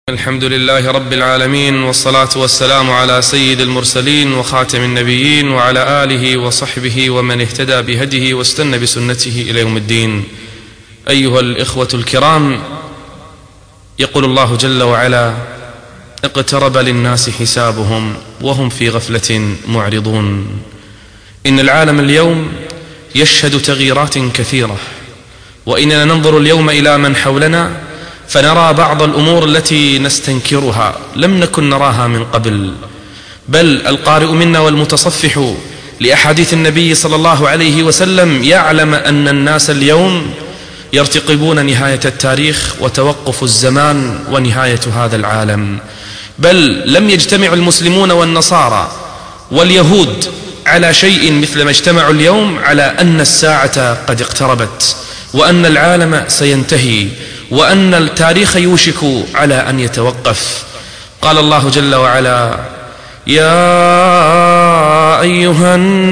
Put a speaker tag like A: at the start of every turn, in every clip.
A: الحمد لله رب العالمين، والصلاة والسلام على سيد المرسلين وخاتم النبيين وعلى آله وصحبه ومن اهتدى بهديه واستنى بسنته إلى يوم الدين. أيها الإخوة الكرام، يقول الله جل وعلا: اقترب للناس حسابهم وهم في غفلة معرضون. إن العالم اليوم يشهد تغييرات كثيرة، وإننا ننظر اليوم إلى من حولنا فنرى بعض الأمور التي نستنكرها لم نكن نراها من قبل، بل القارئ منا والمتصفح لأحاديث النبي صلى الله عليه وسلم يعلم أن الناس اليوم يرتقبون نهاية التاريخ وتوقف الزمان ونهاية هذا العالم. بل لم يجتمع المسلمون والنصارى واليهود على شيء مثل ما اجتمعوا اليوم على أن الساعة قد اقتربت، وأن العالم سينتهي، وأن التاريخ يوشك على أن يتوقف. قال الله جل وعلا: يا أيها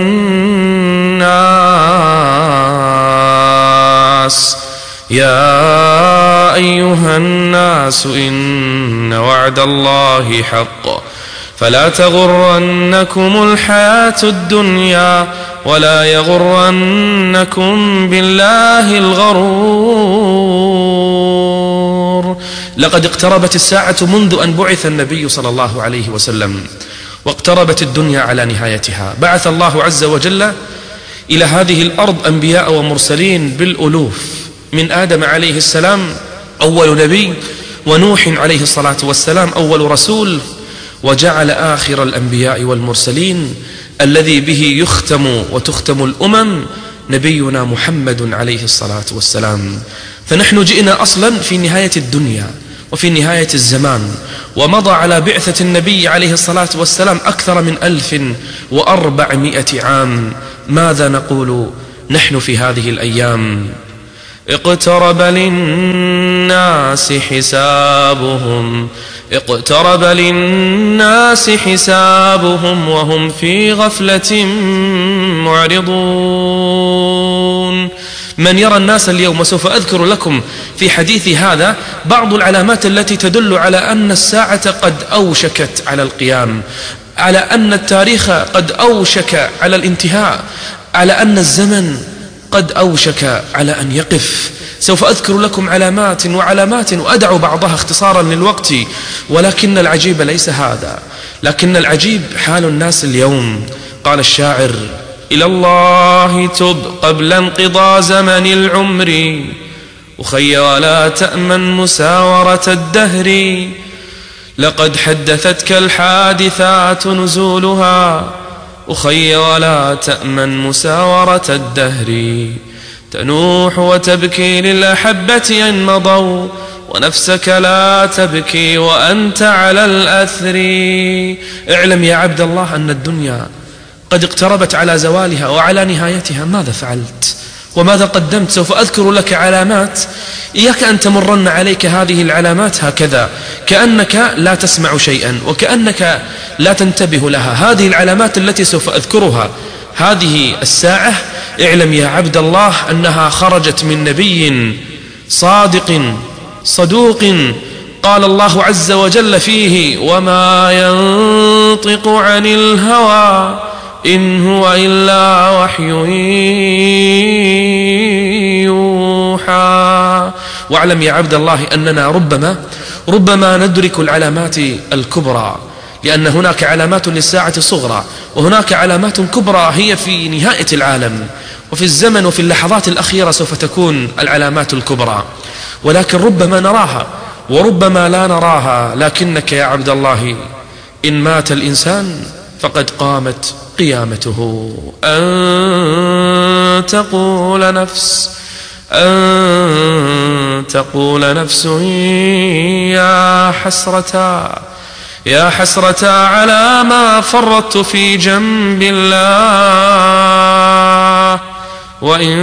A: الناس إن وعد الله حق فلا تغرنكم الحياة الدنيا ولا يغرنكم بالله الغرور. لقد اقتربت الساعة منذ أن بعث النبي صلى الله عليه وسلم، واقتربت الدنيا على نهايتها. بعث الله عز وجل إلى هذه الأرض أنبياء ومرسلين بالألوف، من آدم عليه السلام أول نبي، ونوح عليه الصلاة والسلام أول رسول، وجعل آخر الأنبياء والمرسلين الذي به يختم وتختم الأمم نبينا محمد عليه الصلاة والسلام. فنحن جئنا أصلا في نهاية الدنيا وفي نهاية الزمان، ومضى على بعثة النبي عليه الصلاة والسلام أكثر من 1400 عام. ماذا نقول نحن في هذه الأيام؟ اقترب للناس حسابهم وهم في غفلة معرضون. من يرى الناس اليوم، وسوف أذكر لكم في حديثي هذا بعض العلامات التي تدل على أن الساعة قد أوشكت على القيام، على أن التاريخ قد أوشك على الانتهاء، على أن الزمن قد أوشك على أن يقف. سوف أذكر لكم علامات وأدع بعضها اختصارا للوقت، ولكن العجيب ليس هذا، لكن العجيب حال الناس اليوم. قال الشاعر: إلى الله تب قبل انقضاء زمن العمر، أخي ولا تأمن مساورة الدهر، لقد حدثتك الحادثات نزولها، أخي ولا تأمن مساورة الدهر، تنوح وتبكي للأحبة إن مضوا، ونفسك لا تبكي وأنت على الأثر. اعلم يا عبد الله أن الدنيا قد اقتربت على زوالها وعلى نهايتها. ماذا فعلت وماذا قدمت؟ سوف أذكر لك علامات، إياك أن تمرن عليك هذه العلامات هكذا كأنك لا تسمع شيئا وكأنك لا تنتبه لها. هذه العلامات التي سوف أذكرها هذه الساعة، اعلم يا عبد الله أنها خرجت من نبي صادق صدوق. قال الله عز وجل فيه: وما ينطق عن الهوى إن هو إلا وحي يوحى. واعلم يا عبد الله أننا ربما ندرك العلامات الكبرى، لأن هناك علامات للساعة الصغرى، وهناك علامات كبرى هي في نهاية العالم، وفي الزمن وفي اللحظات الأخيرة سوف تكون العلامات الكبرى، ولكن ربما نراها وربما لا نراها. لكنك يا عبد الله إن مات الإنسان فقد قامت قيامته. أن تقول نفس يا حسرة على ما فرطت في جنب الله وإن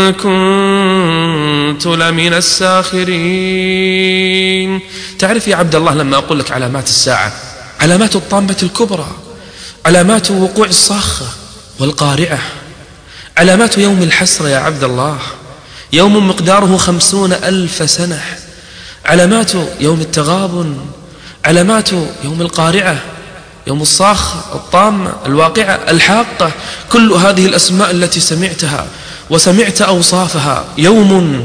A: كنت لمن الساخرين. تعرف يا عبد الله لما أقول لك علامات الساعة، علامات الطامة الكبرى، علامات وقوع الصاخة والقارعة، علامات يوم الحسرة يا عبد الله، يوم مقداره 50,000 سنة، علامات يوم التغابن، علامات يوم القارعة، يوم الصاخة، الطامة، الواقعة، الحاقة، كل هذه الأسماء التي سمعتها وسمعت أوصافها. يوم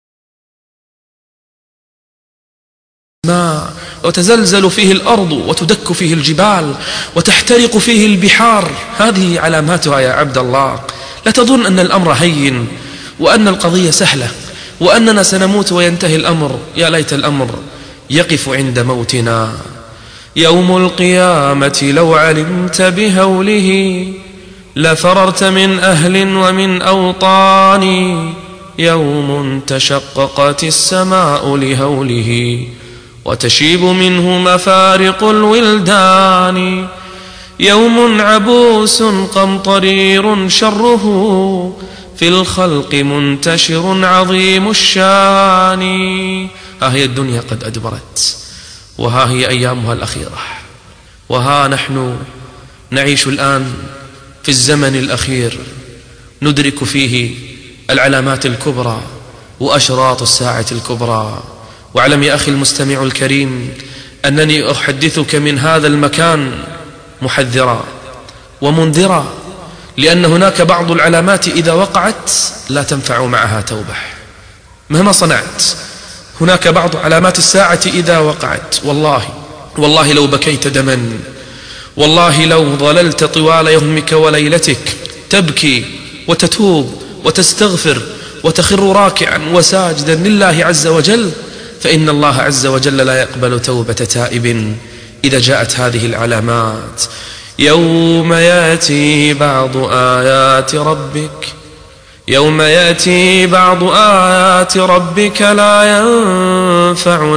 A: ما وتزلزل فيه الأرض وتدك فيه الجبال وتحترق فيه البحار، هذه علاماتها يا عبد الله. لا تظن أن الأمر هين وأن القضية سهلة وأننا سنموت وينتهي الأمر. يا ليت الأمر يقف عند موتنا. يوم القيامة لو علمت بهوله لفررت من أهل ومن أوطان. يوم تشققت السماء لهوله وتشيب منه مفارق الولدان. يوم عبوس قمطرير شره في الخلق منتشر عظيم الشان. ها هي الدنيا قد أدبرت وها هي أيامها الأخيرة، وها نحن نعيش الآن في الزمن الأخير ندرك فيه العلامات الكبرى وأشراط الساعة الكبرى. واعلم يا أخي المستمع الكريم أنني أحدثك من هذا المكان محذرا ومنذرا، لأن هناك بعض العلامات إذا وقعت لا تنفع معها توبة مهما صنعت. هناك بعض علامات الساعة إذا وقعت والله لو بكيت دما، والله لو ظللت طوال يومك وليلتك تبكي وتتوب وتستغفر وتخر راكعا وساجدا لله عز وجل، فإن الله عز وجل لا يقبل توبة تائب إذا جاءت هذه العلامات. يوم يأتي بعض آيات ربك يوم يأتي بعض آيات ربك لا ينفع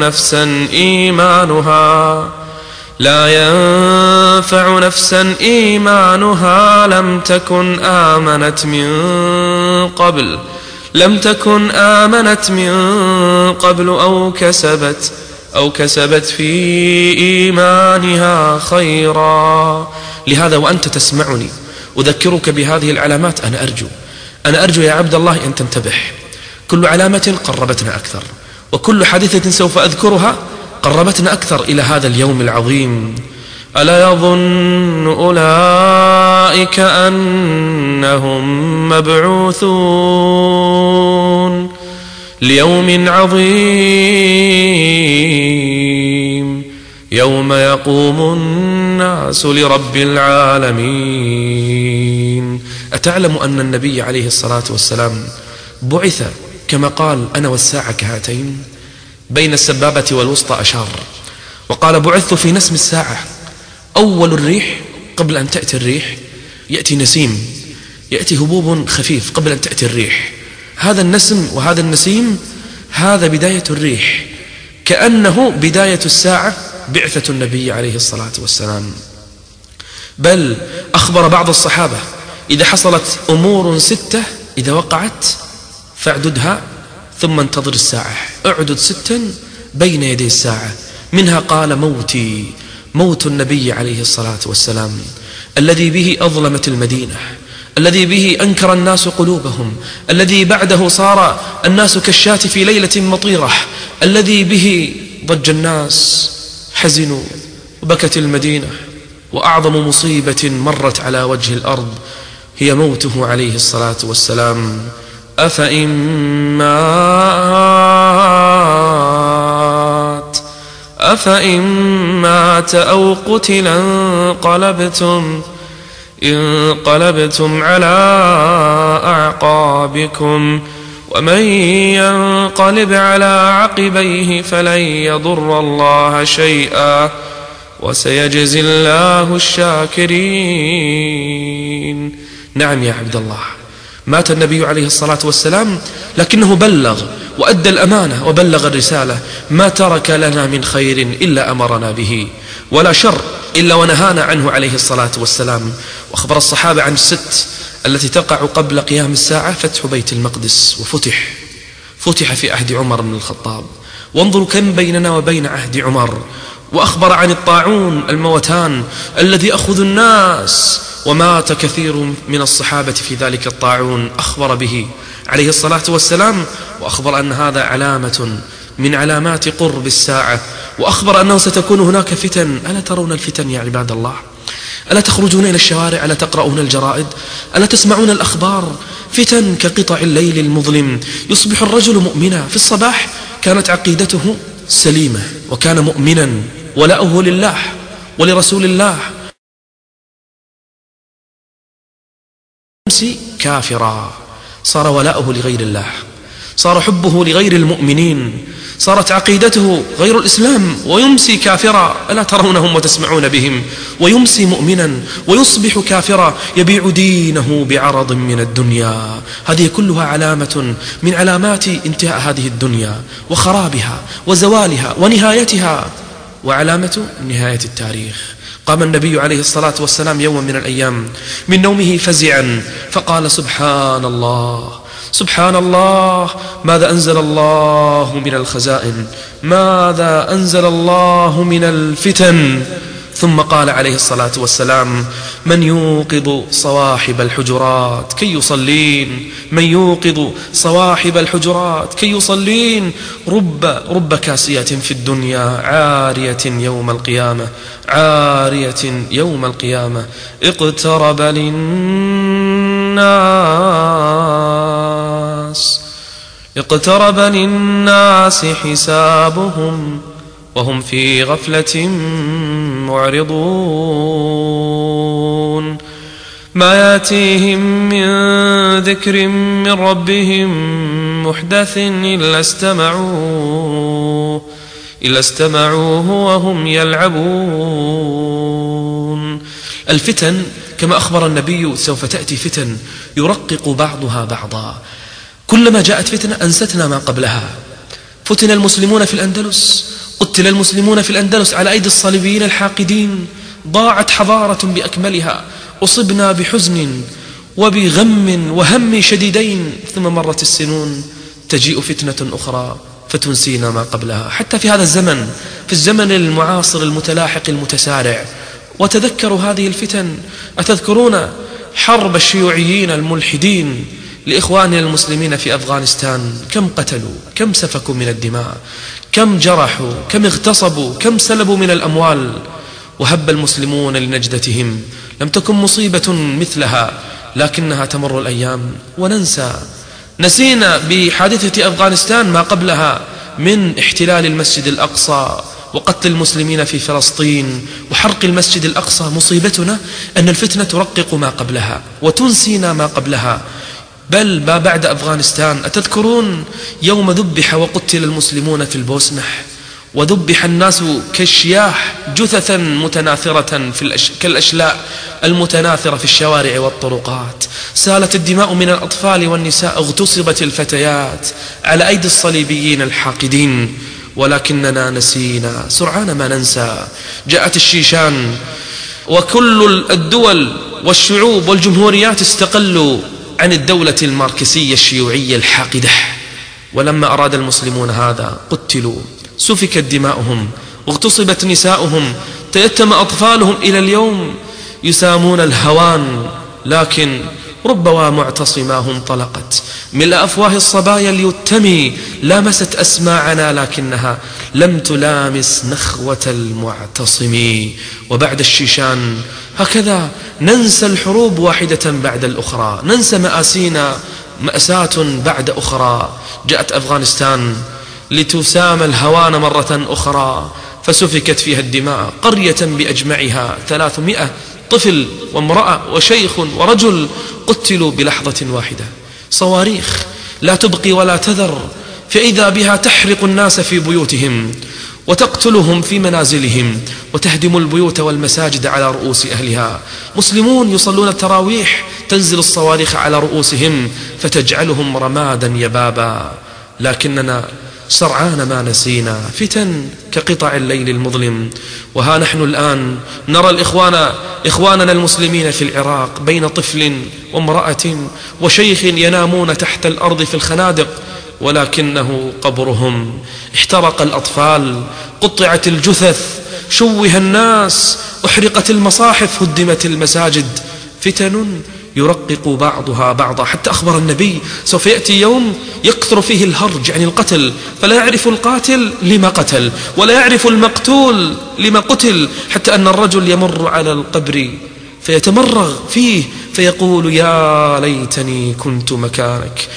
A: نفسا إيمانها لم تكن آمنت من قبل أو كسبت في إيمانها خيرا. لهذا وأنت تسمعني أذكرك بهذه العلامات. أنا أرجو يا عبد الله أن تنتبه. كل علامة قربتنا أكثر، وكل حادثة سوف أذكرها قربتنا أكثر إلى هذا اليوم العظيم. ألا يظن أولئك أنهم مبعوثون ليوم عظيم يوم يقوم الناس لرب العالمين. أتعلم أن النبي عليه الصلاة والسلام بعث كما قال أنا والساعة كهاتين؟ بين السبابة والوسطى أشار وقال بعثت في نسم الساعة. أول الريح قبل أن تأتي الريح يأتي نسيم، يأتي هبوب خفيف قبل أن تأتي الريح. هذا النسم وهذا النسيم هذا بداية الريح، كأنه بداية الساعة بعثة النبي عليه الصلاة والسلام. بل أخبر بعض الصحابة إذا حصلت أمور 6 إذا وقعت فاعددها ثم انتظر الساعة، اعدد 6 بين يدي الساعة. منها قال موت النبي عليه الصلاة والسلام الذي به أظلمت المدينة، الذي به أنكر الناس قلوبهم، الذي بعده صار الناس كالشاة في ليلة مطيرة، الذي به ضج الناس، حزنوا وبكت المدينة، وأعظم مصيبة مرت على وجه الأرض هي موته عليه الصلاة والسلام. أفإن مات أو قتل انقلبتم على أعقابكم ومن ينقلب على عقبيه فلن يضر الله شيئا وسيجزي الله الشاكرين. نعم يا عبد الله، مات النبي عليه الصلاة والسلام لكنه بلغ وأدى الأمانة وبلغ الرسالة. ما ترك لنا من خير إلا أمرنا به، ولا شر إلا ونهانا عنه عليه الصلاة والسلام. وأخبر الصحابة عن 6 التي تقع قبل قيام الساعة: فتح بيت المقدس، وفتح في عهد عمر بن الخطاب، وانظروا كم بيننا وبين عهد عمر. وأخبر عن الطاعون الموتان الذي أخذ الناس، ومات كثير من الصحابة في ذلك الطاعون، أخبر به عليه الصلاة والسلام، وأخبر أن هذا علامة من علامات قرب الساعة وأخبر أنه ستكون هناك فتن. ألا ترون الفتن يا عباد الله؟ ألا تخرجون إلى الشوارع؟ ألا تقرؤون الجرائد؟ ألا تسمعون الأخبار؟ فتن كقطع الليل المظلم. يصبح الرجل مؤمنا، في الصباح كانت عقيدته سليمة وكان مؤمنا ولاؤه لله ولرسول الله، يمسي كافرا، صار ولاؤه لغير الله، صار حبه لغير المؤمنين، صارت عقيدته غير الإسلام، ويمسي كافرا. ألا ترونهم وتسمعون بهم؟ ويمسي مؤمنا ويصبح كافرا، يبيع دينه بعرض من الدنيا. هذه كلها علامة من علامات انتهاء هذه الدنيا وخرابها وزوالها ونهايتها، وعلامة نهاية التاريخ. قام النبي عليه الصلاة والسلام يوما من الأيام من نومه فزعا فقال: سبحان الله، سبحان الله، ماذا أنزل الله من الخزائن، ماذا أنزل الله من الفتن. ثم قال عليه الصلاة والسلام: من يوقظ صواحب الحجرات كي يصلين، من يوقظ صواحب الحجرات كي يصلين. رب كاسية في الدنيا عارية يوم القيامة، عارية يوم القيامة. اقترب للناس حسابهم وهم في غفلة معرضون. ما ياتيهم من ذكر من ربهم محدث إلا استمعوه وهم يلعبون. الفتن كما أخبر النبي سوف تأتي فتن يرقق بعضها بعضا. كلما جاءت فتنة أنستنا ما قبلها. فتن المسلمون في الأندلس، قتل المسلمون في الأندلس على أيدي الصليبيين الحاقدين، ضاعت حضارة بأكملها، أصبنا بحزن وبغم وهم شديدين، ثم مرت السنون تجيء فتنة أخرى فتنسينا ما قبلها. حتى في هذا الزمن، في الزمن المعاصر المتلاحق المتسارع، وتذكروا هذه الفتن. أتذكرون حرب الشيوعيين الملحدين لإخواننا المسلمين في أفغانستان؟ كم قتلوا، كم سفكوا من الدماء، كم جرحوا، كم اغتصبوا، كم سلبوا من الأموال، وهب المسلمون لنجدتهم. لم تكن مصيبة مثلها، لكنها تمر الأيام وننسى. نسينا بحادثة أفغانستان ما قبلها من احتلال المسجد الأقصى وقتل المسلمين في فلسطين وحرق المسجد الأقصى. مصيبتنا أن الفتنة ترقق ما قبلها وتنسينا ما قبلها، بل ما بعد أفغانستان. أتذكرون يوم ذبح وقتل المسلمون في البوسنة، وذبح الناس كالشياح جثثا متناثرة كالأشلاء المتناثرة في الشوارع والطرقات، سالت الدماء من الأطفال والنساء، اغتصبت الفتيات على أيدي الصليبيين الحاقدين. ولكننا نسينا، سرعان ما ننسى. جاءت الشيشان، وكل الدول والشعوب والجمهوريات استقلوا عن الدولة الماركسية الشيوعية الحاقدة. ولما أراد المسلمون هذا قتلوا، سفكت دماؤهم، اغتصبت نساؤهم، تيتم أطفالهم. إلى اليوم يسامون الهوان، لكن ربما معتصماه انطلقت ملء أفواه الصبايا اليتمي، لامست أسماعنا لكنها لم تلامس نخوة المعتصم. وبعد الشيشان هكذا ننسى الحروب واحدة بعد الأخرى، ننسى مآسينا مأساة بعد أخرى. جاءت أفغانستان لتسام الهوان مرة أخرى، فسفكت فيها الدماء، قرية بأجمعها 300 طفل وامرأة وشيخ ورجل قتلوا بلحظة واحدة. صواريخ لا تبقي ولا تذر، فإذا بها تحرق الناس في بيوتهم وتقتلهم في منازلهم وتهدم البيوت والمساجد على رؤوس أهلها. مسلمون يصلون التراويح، تنزل الصواريخ على رؤوسهم فتجعلهم رمادا يبابا. لكننا سرعان ما نسينا، فتن كقطع الليل المظلم. وها نحن الآن نرى إخواننا المسلمين في العراق بين طفل وامرأة وشيخ ينامون تحت الأرض في الخنادق، ولكنه قبرهم. احترق الأطفال، قطعت الجثث، شوه الناس، أحرقت المصاحف، هدمت المساجد. فتن يرقق بعضها بعضا، حتى أخبر النبي سوف يأتي يوم يكثر فيه الهرج عن القتل، فلا يعرف القاتل لما قتل ولا يعرف المقتول لما قتل، حتى أن الرجل يمر على القبر فيتمرغ فيه فيقول يا ليتني كنت مكانك،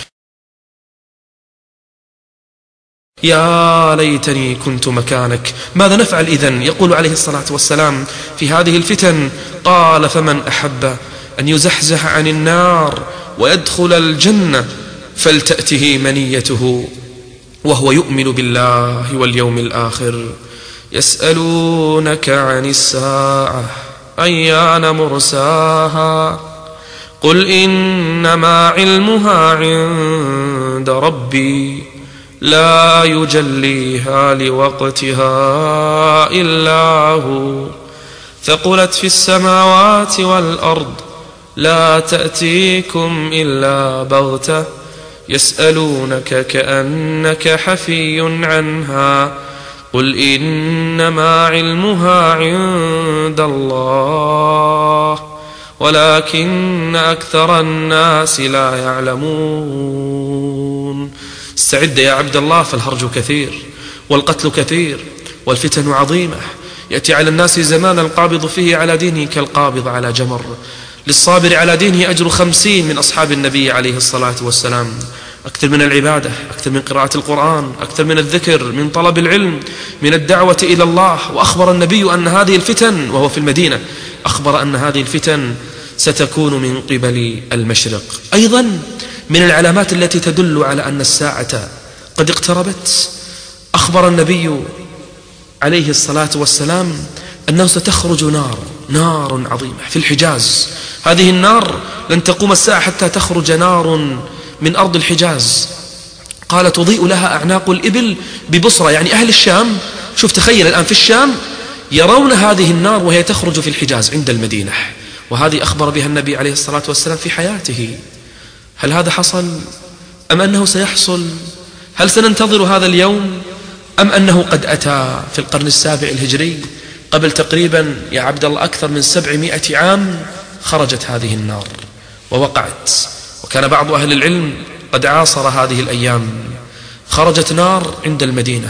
A: يا ليتني كنت مكانك. ماذا نفعل إذن؟ يقول عليه الصلاة والسلام في هذه الفتن قال فمن أحب أن يزحزح عن النار ويدخل الجنة فلتأته منيته وهو يؤمن بالله واليوم الآخر. يسألونك عن الساعة أيان مرساها قل إنما علمها عند ربي لا يجليها لوقتها إلا هو ثقلت في السماوات والأرض لا تأتيكم إلا بغتة يسألونك كأنك حفي عنها قل إنما علمها عند الله ولكن أكثر الناس لا يعلمون. استعد يا عبد الله، فالهرج كثير والقتل كثير والفتن عظيمة. يأتي على الناس زمان القابض فيه على دينه كالقابض على جمر، للصابر على دينه أجر 50 من أصحاب النبي عليه الصلاة والسلام. أكثر من العبادة، أكثر من قراءة القرآن، أكثر من الذكر، من طلب العلم، من الدعوة إلى الله. وأخبر النبي أن هذه الفتن وهو في المدينة، أخبر أن هذه الفتن ستكون من قبل المشرق. أيضا من العلامات التي تدل على أن الساعة قد اقتربت، أخبر النبي عليه الصلاة والسلام أنه ستخرج نار عظيمة في الحجاز. هذه النار لن تقوم الساعة حتى تخرج نار من أرض الحجاز، قال تضيء لها أعناق الإبل ببصرة، يعني أهل الشام، شوف تخيل الآن في الشام يرون هذه النار وهي تخرج في الحجاز عند المدينة، وهذه أخبر بها النبي عليه الصلاة والسلام في حياته. هل هذا حصل أم أنه سيحصل؟ هل سننتظر هذا اليوم أم أنه قد أتى في القرن السابع الهجري قبل تقريبا يا عبد الله أكثر من 700 عام؟ خرجت هذه النار ووقعت، وكان بعض أهل العلم قد عاصر هذه الأيام. خرجت نار عند المدينة،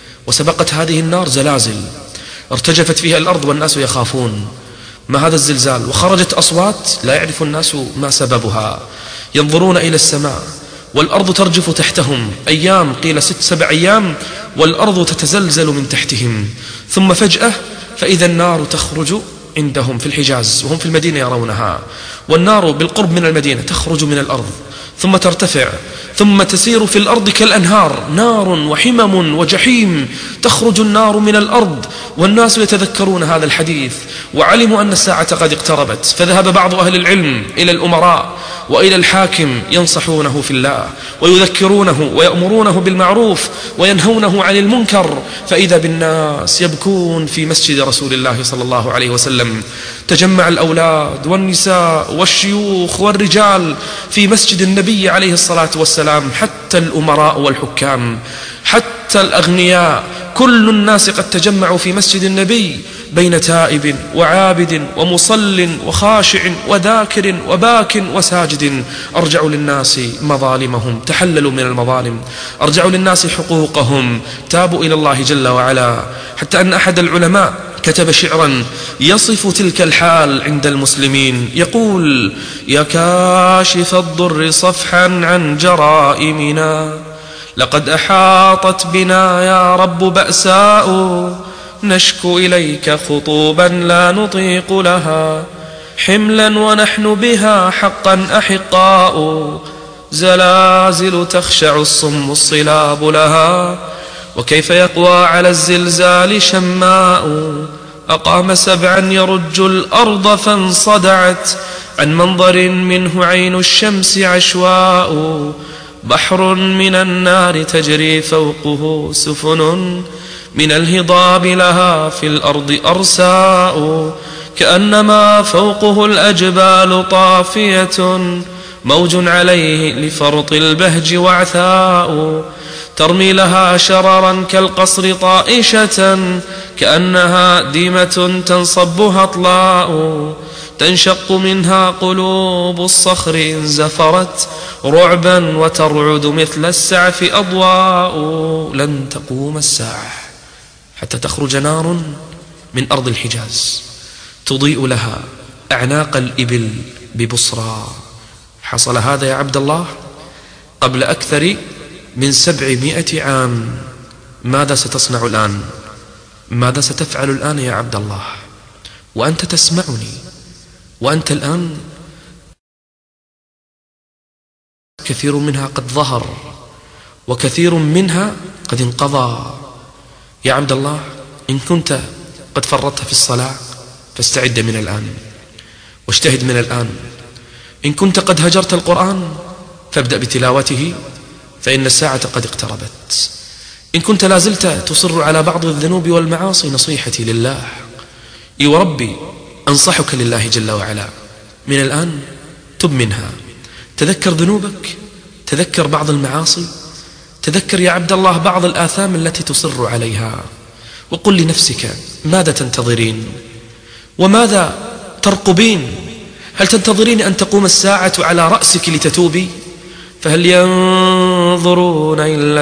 A: وسبقت هذه النار زلازل ارتجفت فيها الأرض والناس يخافون ما هذا الزلزال، وخرجت أصوات لا يعرف الناس ما سببها، ينظرون إلى السماء والأرض ترجف تحتهم أيام، قيل 6-7 أيام، والأرض تتزلزل من تحتهم. ثم فجأة فإذا النار تخرج عندهم في الحجاز وهم في المدينة يرونها، والنار بالقرب من المدينة تخرج من الأرض ثم ترتفع ثم تسير في الأرض كالأنهار، نار وحمم وجحيم، تخرج النار من الأرض. والناس يتذكرون هذا الحديث وعلموا أن الساعة قد اقتربت، فذهب بعض أهل العلم إلى الأمراء وإلى الحاكم ينصحونه في الله ويذكرونه ويأمرونه بالمعروف وينهونه عن المنكر، فإذا بالناس يبكون في مسجد رسول الله صلى الله عليه وسلم. تجمع الأولاد والنساء والشيوخ والرجال في مسجد النبي عليه الصلاة والسلام، حتى الأمراء والحكام، حتى الأغنياء، كل الناس قد تجمعوا في مسجد النبي بين تائب وعابد ومصل وخاشع وذاكر وباك وساجد. أرجعوا للناس مظالمهم، تحللوا من المظالم، أرجعوا للناس حقوقهم، تابوا إلى الله جل وعلا. حتى أن أحد العلماء كتب شعرا يصف تلك الحال عند المسلمين، يقول يا كاشف الضر صفحا عن جرائمنا، لقد أحاطت بنا يا رب بأساء، نشكو إليك خطوبا لا نطيق لها، حملا ونحن بها حقا أحقاء، زلازل تخشع الصم الصلاب لها، وكيف يقوى على الزلزال شماء، أقام 7 يرج الأرض فانصدعت، عن منظر منه عين الشمس عشواء، بحر من النار تجري فوقه سفن، من الهضاب لها في الأرض أرساء، كأنما فوقه الأجبال طافية، موج عليه لفرط البهج وعثاء، ترمي لها شررا كالقصر طائشة كأنها ديمة تنصبها أطلاء تنشق منها قلوب الصخر إن زفرت رعبا وترعد مثل السعف أضواء لن تقوم الساعة حتى تخرج نار من أرض الحجاز تضيء لها أعناق الإبل ببصرى. حصل هذا يا عبد الله قبل أكثر من 700 عام. ماذا ستصنع الآن؟ ماذا ستفعل الآن يا عبد الله وأنت تسمعني وأنت الآن كثير منها قد ظهر وكثير منها قد انقضى. يا عبد الله إن كنت قد فرطت في الصلاة فاستعد من الآن واجتهد من الآن. إن كنت قد هجرت القرآن فابدأ بتلاوته فإن الساعة قد اقتربت. إن كنت لازلت تصر على بعض الذنوب والمعاصي نصيحتي لله إي وربي أنصحك لله جل وعلا من الآن تب منها. تذكر ذنوبك، تذكر بعض المعاصي، تذكر يا عبد الله بعض الآثام التي تصر عليها، وقل لنفسك ماذا تنتظرين وماذا ترقبين؟ هل تنتظرين أن تقوم الساعة على رأسك لتتوبي؟ فهل ينظرون إلا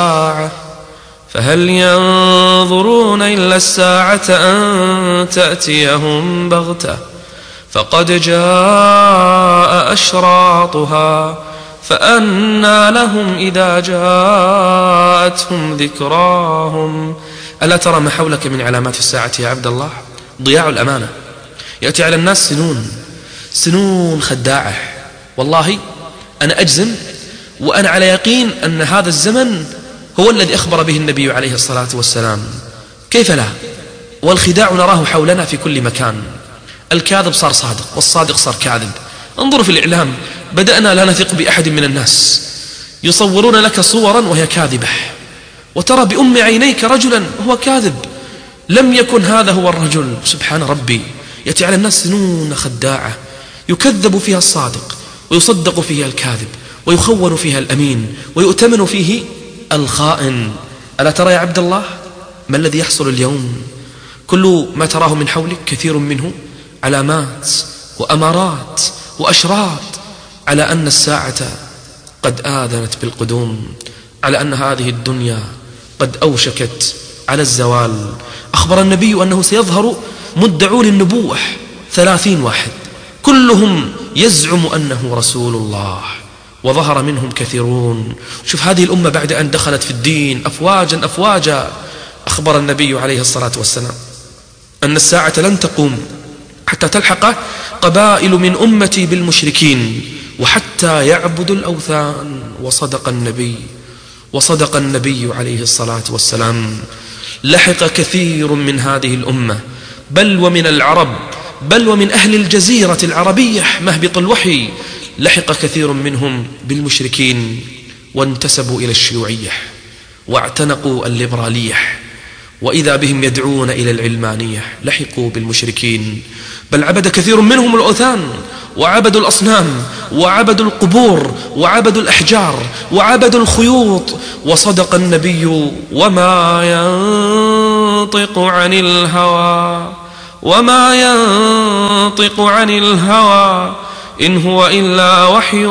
A: الساعة أن تأتيهم بغتة فقد جاء أشراطها فأنى لهم إذا جاءتهم ذكراهم. ألا ترى ما حولك من علامات الساعة يا عبد الله؟ ضياع الأمانة. يأتي على الناس سنون خداعة. والله أنا أجزم وأنا على يقين أن هذا الزمن هو الذي أخبر به النبي عليه الصلاة والسلام. كيف لا؟ والخداع نراه حولنا في كل مكان. الكاذب صار صادق والصادق صار كاذب. انظروا في الإعلام بدأنا لا نثق بأحد من الناس، يصورون لك صورا وهي كاذبة وترى بأم عينيك رجلا وهو كاذب. لم يكن هذا هو الرجل. سبحان ربي. يأتي على الناس سنون خداعة يكذب فيها الصادق ويصدق فيها الكاذب ويخون فيها الأمين ويؤتمن فيه الخائن. ألا ترى يا عبد الله ما الذي يحصل اليوم؟ كل ما تراه من حولك كثير منه علامات وأمارات وأشراط على أن الساعة قد آذنت بالقدوم، على أن هذه الدنيا قد أوشكت على الزوال. أخبر النبي أنه سيظهر مدعون النبوة 30 واحد كلهم يزعم أنه رسول الله، وظهر منهم كثيرون. شوف هذه الأمة بعد أن دخلت في الدين أفواجا أفواجا. أخبر النبي عليه الصلاة والسلام أن الساعة لن تقوم حتى تلحق قبائل من أمتي بالمشركين وحتى يعبدوا الأوثان. وصدق النبي عليه الصلاة والسلام. لحق كثير من هذه الأمة بل ومن العرب بل ومن أهل الجزيرة العربية مهبط الوحي، لحق كثير منهم بالمشركين وانتسبوا إلى الشيوعية واعتنقوا الليبرالية، وإذا بهم يدعون إلى العلمانية. لحقوا بالمشركين بل عبد كثير منهم الأوثان وعبدوا الأصنام وعبدوا القبور وعبدوا الأحجار وعبدوا الخيوط. وصدق النبي وما ينطق عن الهوى إن هو إلا وحي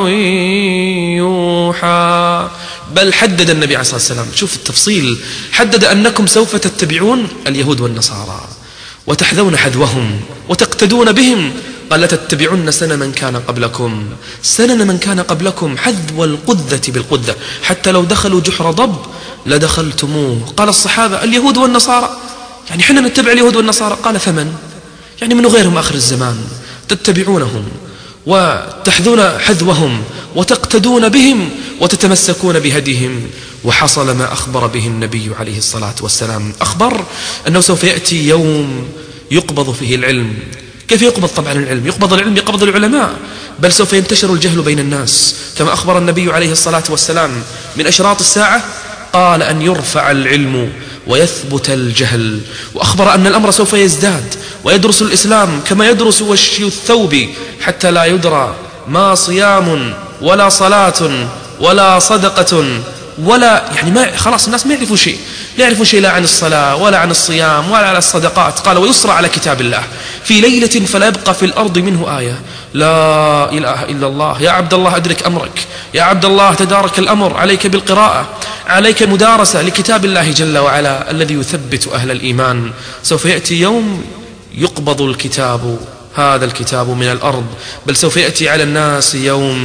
A: يوحى. بل حدد النبي عليه الصلاة والسلام، شوف التفصيل، حدد أنكم سوف تتبعون اليهود والنصارى وتحذون حذوهم وتقتدون بهم. قال لتتبعن سنن من كان قبلكم حذو القذة بالقذة، حتى لو دخلوا جحر ضب لدخلتموه. قال الصحابة اليهود والنصارى، يعني حنا نتبع اليهود والنصارى. قال فمن؟ يعني من غيرهم آخر الزمان تتبعونهم وتحذون حذوهم وتقتدون بهم وتتمسكون بهديهم. وحصل ما أخبر به النبي عليه الصلاة والسلام. أخبر أنه سوف يأتي يوم يقبض فيه العلم. كيف يقبض؟ طبعا العلم يقبض، العلم يقبض العلماء، بل سوف ينتشر الجهل بين الناس كما أخبر النبي عليه الصلاة والسلام. من أشراط الساعة قال أن يرفع العلم ويثبت الجهل. وأخبر أن الأمر سوف يزداد ويدرس الإسلام كما يدرس وشي الثوب حتى لا يدرى ما صيام ولا صلاة ولا صدقة ولا يعني ما خلاص الناس ما يعرفوا شيء، لا يعرفوا شيء لا عن الصلاة ولا عن الصيام ولا عن الصدقات. قال ويسرى على كتاب الله في ليلة فلا يبقى في الأرض منه آية. لا إله إلا الله. يا عبد الله أدرك أمرك، يا عبد الله تدارك الأمر، عليك بالقراءة، عليك مدارسة لكتاب الله جل وعلا الذي يثبت أهل الإيمان. سوف يأتي يوم يقبض الكتاب، هذا الكتاب من الأرض، بل سوف يأتي على الناس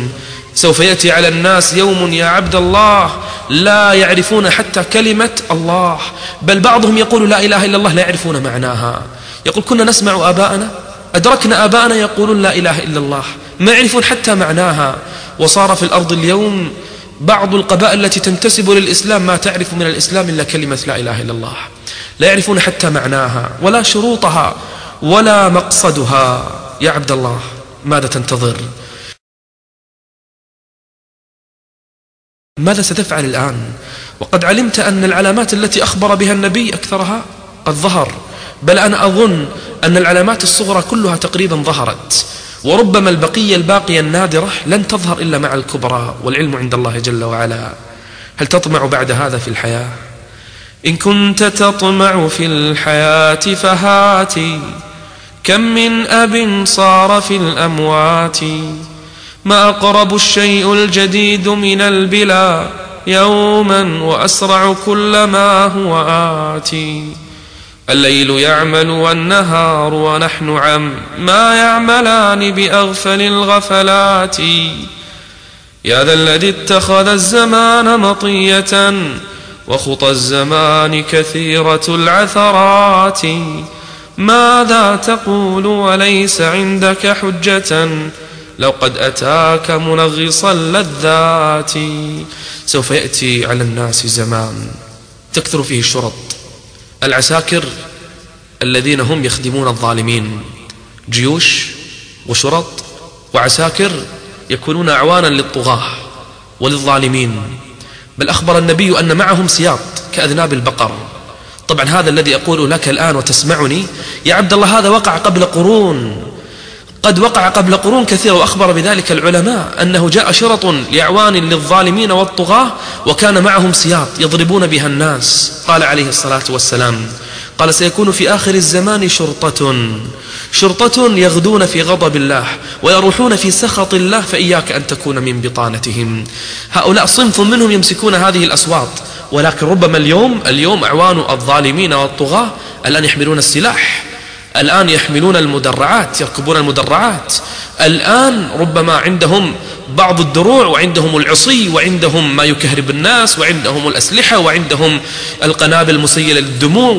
A: يوم يا عبد الله لا يعرفون حتى كلمة الله، بل بعضهم يقول لا إله إلا الله لا يعرفون معناها. يقول كنا نسمع آباءنا، أدركنا آباءنا يقولون لا إله إلا الله، ما يعرفون حتى معناها. وصار في الأرض اليوم بعض القبائل التي تنتسب للإسلام ما تعرف من الإسلام إلا كلمة لا إله إلا الله، لا يعرفون حتى معناها ولا شروطها ولا مقصدها. يا عبد الله ماذا تنتظر؟ ماذا ستفعل الآن وقد علمت أن العلامات التي أخبر بها النبي أكثرها قد ظهر؟ بل أنا أظن أن العلامات الصغرى كلها تقريبا ظهرت، وربما البقية الباقية النادرة لن تظهر إلا مع الكبرى، والعلم عند الله جل وعلا. هل تطمع بعد هذا في الحياة؟ إن كنت تطمع في الحياة فهاتي، كم من أب صار في الأموات، ما أقرب الشيء الجديد من البلا يوما، وأسرع كلما هو آتي. الليل يعمل والنهار ونحن ما يعملان بأغفل الغفلات. يا ذا الذي اتخذ الزمان مطية، وخطى الزمان كثيرة العثرات. ماذا تقول وليس عندك حجة، لو قد أتاك منغص اللذات. سوف يأتي على الناس زمان تكثر فيه الشرط، العساكر الذين هم يخدمون الظالمين، جيوش وشرط وعساكر يكونون أعوانا للطغاة وللظالمين. بل أخبر النبي أن معهم سياط كأذناب البقر. طبعا هذا الذي أقول لك الآن وتسمعني يا عبد الله هذا وقع قبل قرون، قد وقع قبل قرون كثيرة، وأخبر بذلك العلماء أنه جاء شرط لأعوان للظالمين والطغاة وكان معهم سياط يضربون بها الناس. قال عليه الصلاة والسلام قال سيكون في آخر الزمان شرطة يغدون في غضب الله ويروحون في سخط الله، فإياك أن تكون من بطانتهم. هؤلاء صنف منهم يمسكون هذه الأسواط، ولكن ربما اليوم أعوان الظالمين والطغاة الآن يحملون السلاح، الآن يحملون المدرعات، يركبون المدرعات، الآن ربما عندهم بعض الدروع وعندهم العصي وعندهم ما يكهرب الناس وعندهم الأسلحة وعندهم القنابل المسيلة للدموع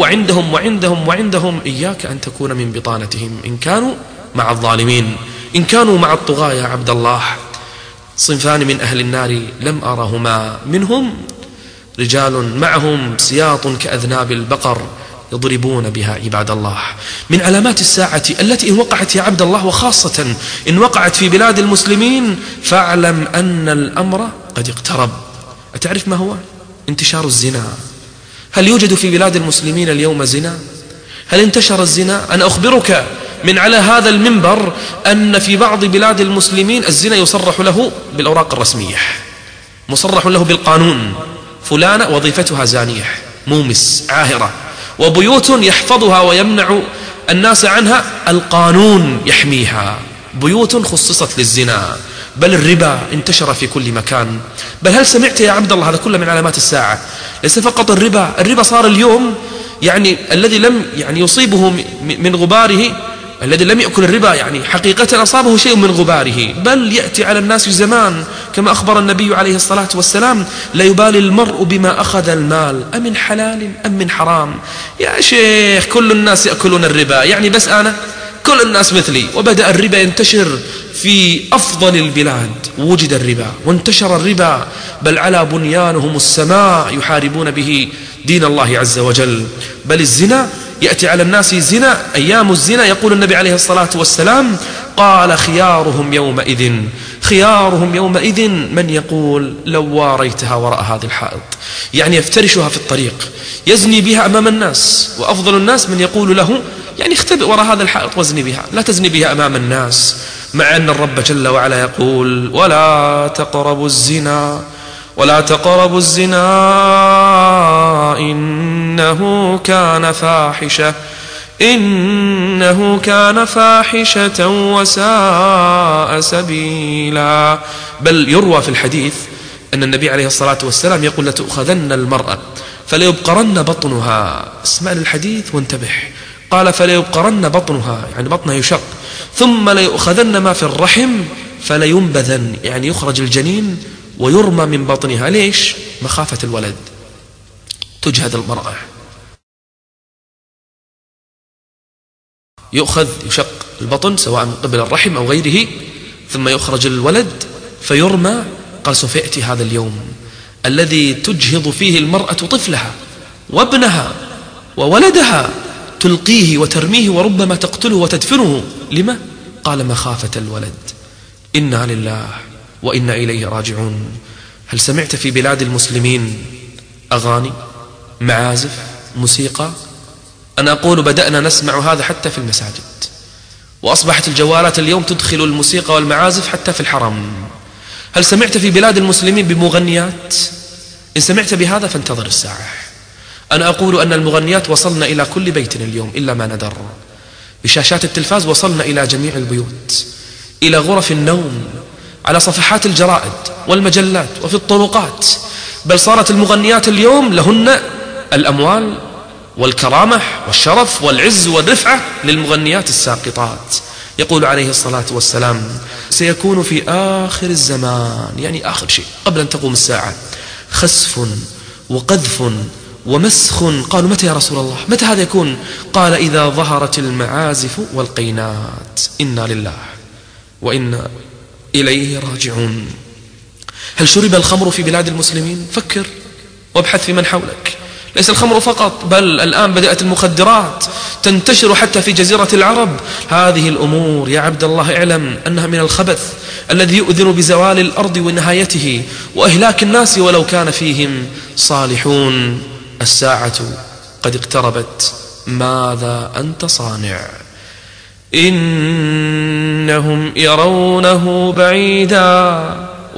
A: وعندهم. إياك أن تكون من بطانتهم إن كانوا مع الظالمين، إن كانوا مع الطغاة. يا عبد الله صنفان من أهل النار لم أرهما، منهم رجال معهم سياط كأذناب البقر يضربون بها عباد الله. من علامات الساعة التي إن وقعت يا عبد الله، وخاصة إن وقعت في بلاد المسلمين، فاعلم أن الأمر قد اقترب. أتعرف ما هو؟ انتشار الزنا. هل يوجد في بلاد المسلمين اليوم زنا؟ هل انتشر الزنا؟ أنا أخبرك من على هذا المنبر أن في بعض بلاد المسلمين الزنا يصرح له بالأوراق الرسمية، مصرح له بالقانون، فلانة وظيفتها زانية مومس عاهرة، وبيوت يحفظها ويمنع الناس عنها القانون يحميها، بيوت خصصت للزنا. بل الربا انتشر في كل مكان. بل هل سمعت يا عبد الله، هذا كله من علامات الساعة، ليس فقط الربا صار اليوم يعني الذي لم يصيبه من غباره، الذي لم يأكل الربا يعني حقيقة أصابه شيء من غباره. بل يأتي على الناس زمان كما أخبر النبي عليه الصلاة والسلام لا يبالي المرء بما أخذ المال أمن حلال أم من حرام. يا شيخ كل الناس يأكلون الربا، يعني بس أنا كل الناس مثلي. وبدأ الربا ينتشر في أفضل البلاد، وجد الربا وانتشر الربا، بل على بنيانهم السماء يحاربون به دين الله عز وجل. بل الزنا يأتي على الناس زنا، أيام الزنا يقول النبي عليه الصلاة والسلام قال خيارهم يومئذ من يقول لو واريتها وراء هذه الحائط، يعني يفترشها في الطريق يزني بها أمام الناس، وأفضل الناس من يقول له يعني اختبئ وراء هذا الحائط وازني بها، لا تزني بها أمام الناس. مع أن الرب جل وعلا يقول ولا تقربوا الزنا ولا تقربوا الزنا إنه كان فاحشة وساء سبيلا. بل يروى في الحديث أن النبي عليه الصلاة والسلام يقول لتؤخذن المرأة فليبقرن بطنها. اسمع للحديث وانتبه. قال فليبقرن بطنها يعني بطنها يشق، ثم ليؤخذن ما في الرحم فلينبذن يعني يخرج الجنين ويرمى من بطنها. ليش؟ مخافة الولد. تجهد المرأة، يشق البطن سواء من قبل الرحم أو غيره، ثم يخرج الولد فيرمى. قال سوف يأتي هذا اليوم الذي تجهض فيه المرأة طفلها وابنها وولدها، تلقيه وترميه وربما تقتله وتدفنه. لما؟ قال مخافة الولد. إنا لله وإنا إليه راجعون. هل سمعت في بلاد المسلمين أغاني، معازف، موسيقى؟ أنا أقول بدأنا نسمع هذا حتى في المساجد، وأصبحت الجوالات اليوم تدخل الموسيقى والمعازف حتى في الحرم. هل سمعت في بلاد المسلمين بمغنيات؟ إن سمعت بهذا فانتظر الساعة. أنا أقول أن المغنيات وصلنا إلى كل بيت اليوم إلا ما ندر. بشاشات التلفاز وصلنا إلى جميع البيوت، إلى غرف النوم، على صفحات الجرائد والمجلات وفي الطرقات. بل صارت المغنيات اليوم لهن الأموال والكرامة والشرف والعز والرفعة للمغنيات الساقطات. يقول عليه الصلاة والسلام سيكون في آخر الزمان يعني آخر شيء قبل أن تقوم الساعة خسف وقذف ومسخ. قالوا متى يا رسول الله؟ متى هذا يكون؟ قال إذا ظهرت المعازف والقينات. إنا لله وإنا إليه راجعون. هل شرب الخمر في بلاد المسلمين؟ فكر وابحث في من حولك. ليس الخمر فقط، بل الآن بدأت المخدرات تنتشر حتى في جزيرة العرب. هذه الأمور يا عبد الله اعلم أنها من الخبث الذي يؤذن بزوال الأرض ونهايته وإهلاك الناس ولو كان فيهم صالحون. الساعة قد اقتربت، ماذا أنت صانع؟ إنهم يرونه بعيدا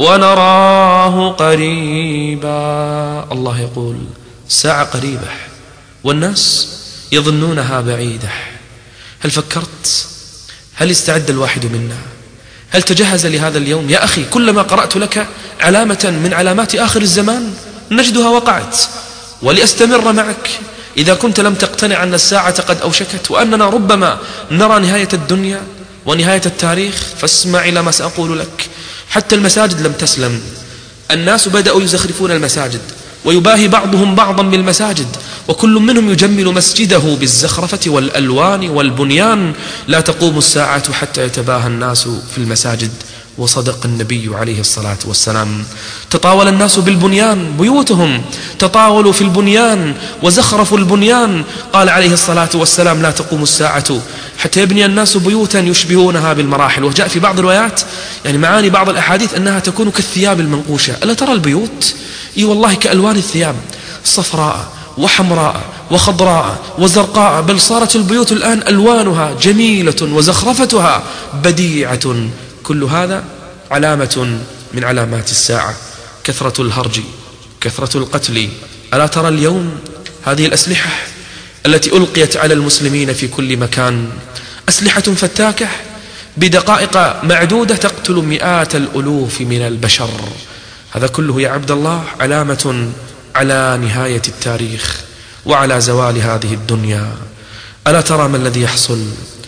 A: ونراه قريبا. الله يقول ساعة قريبة والناس يظنونها بعيدة. هل فكرت؟ هل استعد الواحد منا؟ هل تجهز لهذا اليوم؟ يا أخي كلما قرأت لك علامة من علامات آخر الزمان نجدها وقعت. ولأستمر معك، إذا كنت لم تقتنع أن الساعة قد أوشكت وأننا ربما نرى نهاية الدنيا ونهاية التاريخ، فاسمع إلى ما سأقول لك. حتى المساجد لم تسلم. الناس بدأوا يزخرفون المساجد ويباهي بعضهم بعضا بالمساجد، وكل منهم يجمل مسجده بالزخرفة والألوان والبنيان. لا تقوم الساعة حتى يتباهى الناس في المساجد. وصدق النبي عليه الصلاة والسلام. تطاول الناس بالبنيان، بيوتهم تطاولوا في البنيان وزخرفوا البنيان. قال عليه الصلاة والسلام لا تقوم الساعة حتى يبني الناس بيوتا يشبهونها بالمراحل. وجاء في بعض الروايات يعني معاني بعض الأحاديث أنها تكون كالثياب المنقوشة. ألا ترى البيوت؟ إي والله كألوان الثياب، صفراء وحمراء وخضراء وزرقاء. بل صارت البيوت الآن ألوانها جميلة وزخرفتها بديعة. كل هذا علامة من علامات الساعة. كثرة الهرج، كثرة القتل. ألا ترى اليوم هذه الأسلحة التي ألقيت على المسلمين في كل مكان؟ أسلحة فتاكة بدقائق معدودة تقتل مئات الألوف من البشر. هذا كله يا عبد الله علامة على نهاية التاريخ وعلى زوال هذه الدنيا. ألا ترى ما الذي يحصل؟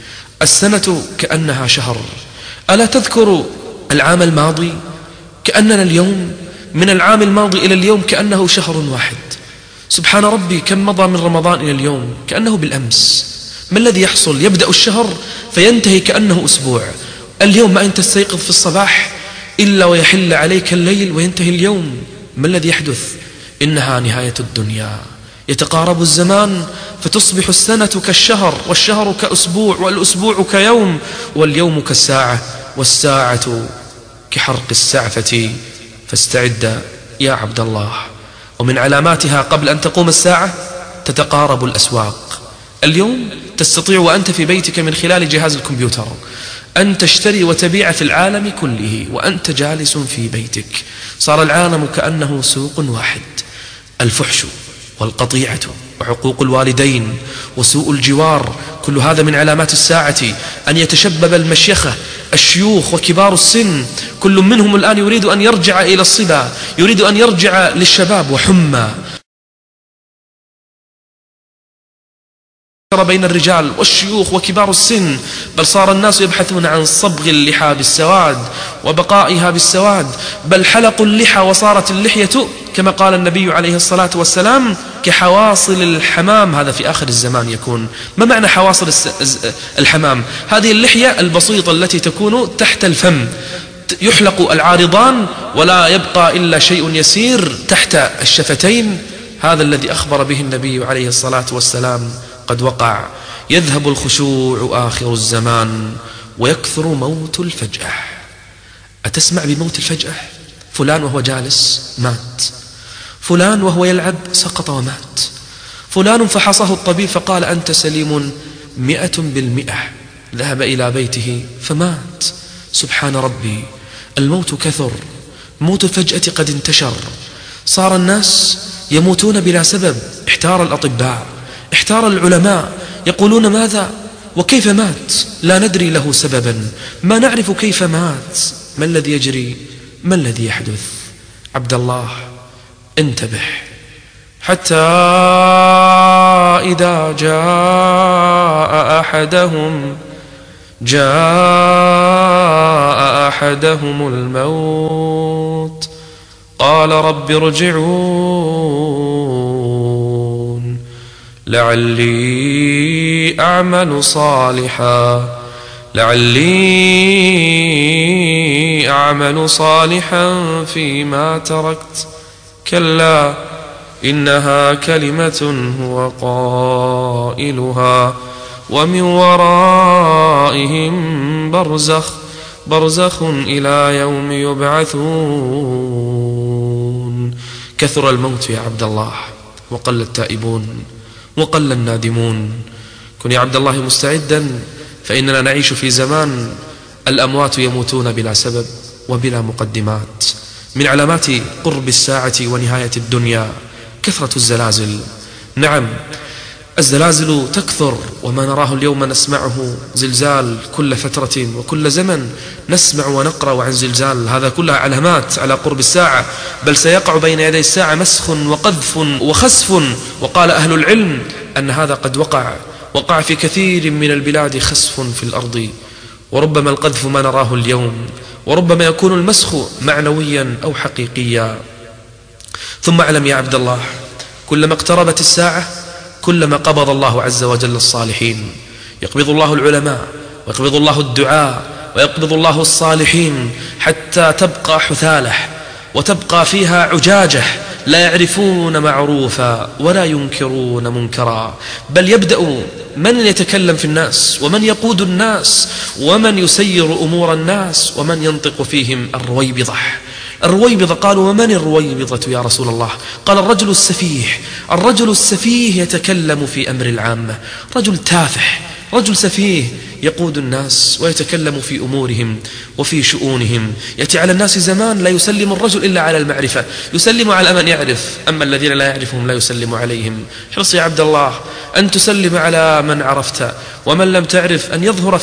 A: السنة كأنها شهر. ألا تذكر العام الماضي؟ كأننا اليوم من العام الماضي إلى اليوم كأنه شهر واحد. سبحان ربي كم مضى من رمضان إلى اليوم كأنه بالأمس. ما الذي يحصل؟ يبدأ الشهر فينتهي كأنه أسبوع. اليوم ما أنت تستيقظ في الصباح إلا ويحل عليك الليل وينتهي اليوم. ما الذي يحدث؟ إنها نهاية الدنيا. يتقارب الزمان فتصبح السنة كالشهر، والشهر كأسبوع، والأسبوع كيوم، واليوم كالساعة، والساعة كحرق السعفة. فاستعد يا عبد الله. ومن علاماتها قبل أن تقوم الساعة تتقارب الأسواق. اليوم تستطيع وأنت في بيتك من خلال جهاز الكمبيوتر أن تشتري وتبيع في العالم كله وأنت جالس في بيتك. صار العالم كأنه سوق واحد. الفحش والقطيعة وعقوق الوالدين وسوء الجوار، كل هذا من علامات الساعة. أن يتشبب المشيخة الشيوخ وكبار السن، كل منهم الآن يريد أن يرجع إلى الصبا، يريد أن يرجع للشباب، وحمى بين الرجال والشيوخ وكبار السن. بل صار الناس يبحثون عن صبغ اللحى بالسواد وبقائها بالسواد، بل حلقوا اللحى وصارت اللحية كما قال النبي عليه الصلاة والسلام كحواصل الحمام. هذا في آخر الزمان يكون. ما معنى حواصل الحمام؟ هذه اللحية البسيطة التي تكون تحت الفم، يحلق العارضان ولا يبقى إلا شيء يسير تحت الشفتين. هذا الذي أخبر به النبي عليه الصلاة والسلام قد وقع. يذهب الخشوع آخر الزمان ويكثر موت الفجأة. أتسمع بموت الفجأة؟ فلان وهو جالس مات، فلان وهو يلعب سقط ومات، فلان فحصه الطبيب فقال أنت سليم 100%، ذهب إلى بيته فمات. سبحان ربي، الموت كثر، موت الفجأة قد انتشر. صار الناس يموتون بلا سبب. احتار الأطباء، احتار العلماء، يقولون ماذا وكيف مات؟ لا ندري له سببا، ما نعرف كيف مات. ما الذي يجري؟ ما الذي يحدث؟ عبد الله انتبه، حتى إذا جاء أحدهم الموت قال رب ارجعون لعلي أعمل صالحا فيما تركت كلا إنها كلمة هو قائلها ومن ورائهم برزخ إلى يوم يبعثون. كثر الموت يا عبد الله، وقل التائبون وقل النادمون. كن يا عبد الله مستعدا، فإننا نعيش في زمان الأموات يموتون بلا سبب وبلا مقدمات. من علامات قرب الساعة ونهاية الدنيا كثرة الزلازل. نعم، الزلازل تكثر، وما نراه اليوم نسمعه زلزال كل فترة وكل زمن، نسمع ونقرأ عن زلزال. هذا كلها علامات على قرب الساعة. بل سيقع بين يدي الساعة مسخ وقذف وخسف، وقال أهل العلم أن هذا قد وقع في كثير من البلاد خسف في الأرض، وربما القذف ما نراه اليوم، وربما يكون المسخ معنويا أو حقيقيا. ثم اعلم يا عبد الله، كلما اقتربت الساعة كلما قبض الله عز وجل الصالحين. يقبض الله العلماء، ويقبض الله الدعاء، ويقبض الله الصالحين، حتى تبقى حثالة وتبقى فيها عجاجة لا يعرفون معروفا ولا ينكرون منكرا. بل يبدأ من يتكلم في الناس، ومن يقود الناس، ومن يسير أمور الناس، ومن ينطق فيهم الرويبضة. قالوا ومن الرويبضة يا رسول الله؟ قال الرجل السفيه يتكلم في أمر العامة. رجل تافه، رجل سفيه يقود الناس ويتكلم في أمورهم وفي شؤونهم. يأتي على الناس زمان لا يسلم الرجل إلا على المعرفة، يسلم على من يعرف، أما الذين لا يعرفهم لا يسلم عليهم. حرص يا عبد الله أن تسلم على من عرفت، ومن لم تعرف أن يظهر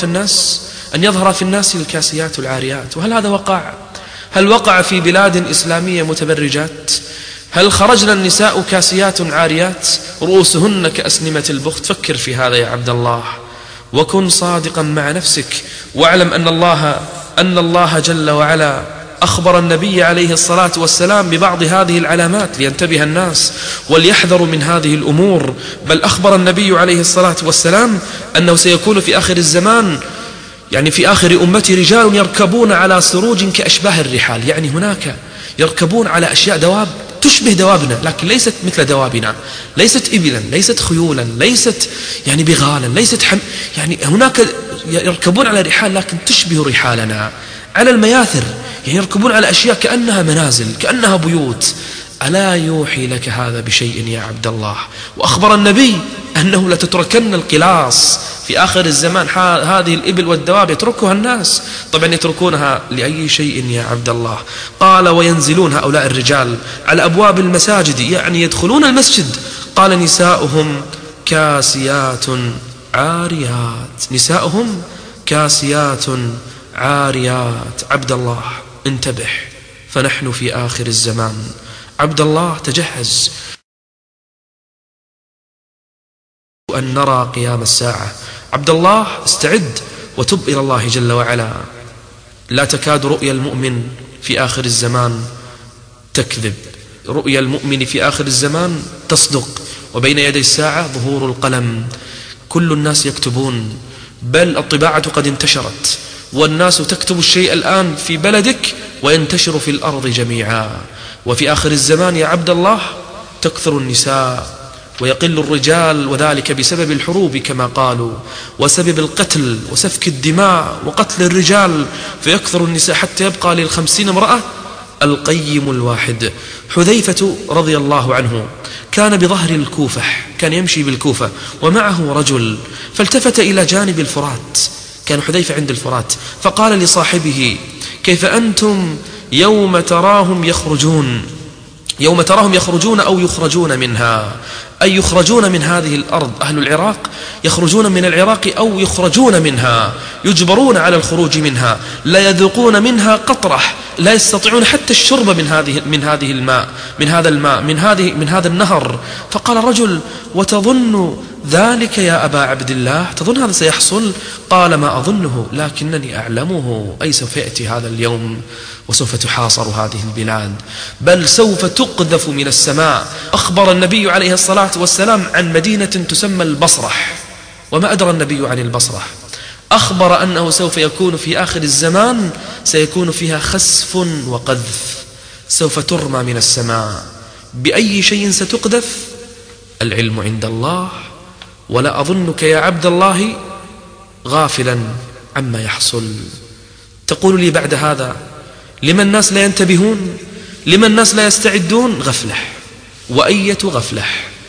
A: في الناس الكاسيات العاريات. وهل هذا وقع؟ هل وقع في بلاد إسلامية متبرجات؟ هل خرجنا النساء كاسيات عاريات رؤوسهن كأسنمة البخت؟ فكر في هذا يا عبد الله، وكن صادقا مع نفسك، واعلم أن الله جل وعلا أخبر النبي عليه الصلاة والسلام ببعض هذه العلامات لينتبه الناس وليحذروا من هذه الأمور. بل أخبر النبي عليه الصلاة والسلام أنه سيكون في آخر الزمان، يعني في آخر أمتي، رجال يركبون على سروج كأشباه الرحال. يعني هناك يركبون على أشياء، دواب تشبه دوابنا لكن ليست مثل دوابنا، ليست إبلا، ليست خيولا، ليست يعني بغالا، ليست يعني هناك يركبون على رحال لكن تشبه رحالنا، على المياثر، يعني يركبون على أشياء كأنها منازل، كأنها بيوت. ألا يوحي لك هذا بشيء يا عبد الله؟ وأخبر النبي أنه لتتركن القلاص في آخر الزمان هذه الإبل والدواب يتركها الناس، طبعا يتركونها لأي شيء يا عبد الله؟ قال وينزلون هؤلاء الرجال على أبواب المساجد، يعني يدخلون المسجد. قال نساؤهم كاسيات عاريات، نساؤهم كاسيات عاريات. عبد الله انتبه، فنحن في آخر الزمان. عبد الله تجهز أن نرى قيام الساعة. عبد الله استعد وتب إلى الله جل وعلا. لا تكاد رؤيا المؤمن في آخر الزمان تكذب، رؤيا المؤمن في آخر الزمان تصدق. وبين يدي الساعة ظهور القلم، كل الناس يكتبون، بل الطباعة قد انتشرت، والناس تكتب الشيء الآن في بلدك وينتشر في الأرض جميعا. وفي آخر الزمان يا عبد الله تكثر النساء ويقل الرجال، وذلك بسبب الحروب كما قالوا، وسبب القتل وسفك الدماء وقتل الرجال، فيكثر النساء حتى يبقى لل50 امرأة القيم الواحد. حذيفة رضي الله عنه كان بظهر الكوفة، كان يمشي بالكوفة ومعه رجل، فالتفت إلى جانب الفرات، كان حذيفة عند الفرات، فقال لصاحبه كيف أنتم يوم تراهم يخرجون أو يخرجون منها، أي يخرجون من هذه الأرض. أهل العراق يخرجون من العراق أو يخرجون منها، يجبرون على الخروج منها، لا يذوقون منها قطرة، لا يستطيعون حتى الشرب من هذا النهر. فقال الرجل وتظن ذلك يا أبا عبد الله، تظن هذا سيحصل؟ قال ما أظنه لكنني أعلمه، أي سوف يأتي هذا اليوم وسوف تحاصر هذه البلاد، بل سوف تقذف من السماء. أخبر النبي عليه الصلاة والسلام عن مدينة تسمى البصرة، وما أدرى النبي عن البصرة؟ أخبر أنه سوف يكون في آخر الزمان سيكون فيها خسف وقذف، سوف ترمى من السماء. بأي شيء ستقذف؟ العلم عند الله، ولا أظنك يا عبد الله غافلا عما يحصل. تقول لي بعد هذا لما الناس لا ينتبهون؟ لما الناس لا يستعدون؟ غفلة، وأية غفلة.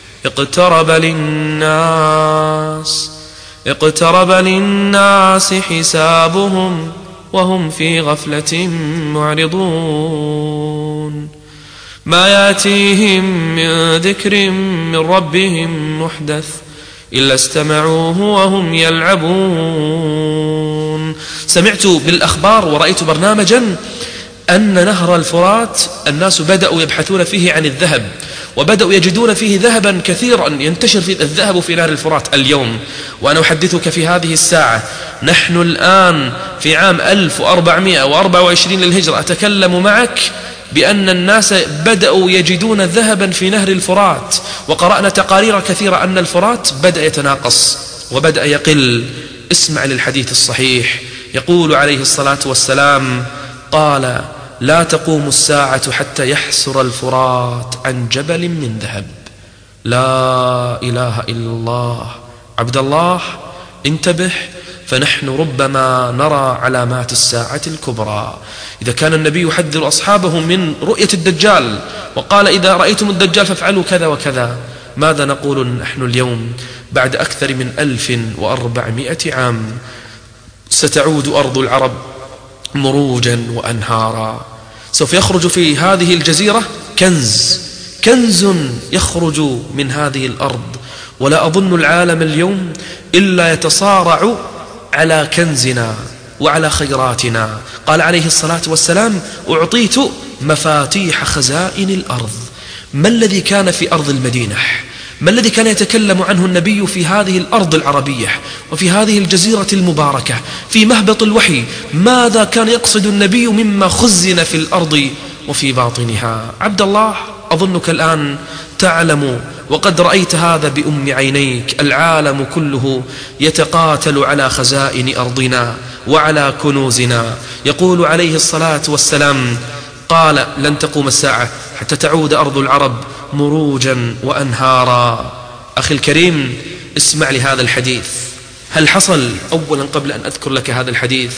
A: اقترب للناس حسابهم وهم في غفلة معرضون، ما يأتيهم من ذكر من ربهم محدث إلا استمعوه وهم يلعبون. سمعت بالأخبار ورأيت برنامجا أن نهر الفرات الناس بدأوا يبحثون فيه عن الذهب، وبدأوا يجدون فيه ذهبا كثيرا، ينتشر في الذهب في نهر الفرات اليوم. وأنا أحدثك في هذه الساعة نحن الآن في عام 1424 للهجرة، أتكلم معك بأن الناس بدأوا يجدون ذهبا في نهر الفرات، وقرأنا تقارير كثيرة أن الفرات بدأ يتناقص وبدأ يقل. اسمع للحديث الصحيح، يقول عليه الصلاة والسلام قال لا تقوم الساعة حتى يحسر الفرات عن جبل من ذهب. لا إله إلا الله. عبد الله انتبه، فنحن ربما نرى علامات الساعة الكبرى. إذا كان النبي يحذر أصحابه من رؤية الدجال وقال إذا رأيتم الدجال فافعلوا كذا وكذا، ماذا نقول نحن اليوم بعد أكثر من 1400 عام؟ ستعود أرض العرب مروجا وأنهارا، سوف يخرج في هذه الجزيرة كنز يخرج من هذه الأرض، ولا أظن العالم اليوم إلا يتصارع على كنزنا وعلى خيراتنا. قال عليه الصلاة والسلام أعطيت مفاتيح خزائن الأرض. ما الذي كان في أرض المدينة؟ ما الذي كان يتكلم عنه النبي في هذه الأرض العربية وفي هذه الجزيرة المباركة في مهبط الوحي؟ ماذا كان يقصد النبي مما خزن في الأرض وفي باطنها؟ عبد الله أظنك الآن تعلم وقد رأيت هذا بأم عينيك، العالم كله يتقاتل على خزائن أرضنا وعلى كنوزنا. يقول عليه الصلاة والسلام قال لن تقوم الساعة حتى تعود أرض العرب مروجا وأنهارا. أخي الكريم اسمع لهذا الحديث. هل حصل؟ أولا قبل أن أذكر لك هذا الحديث،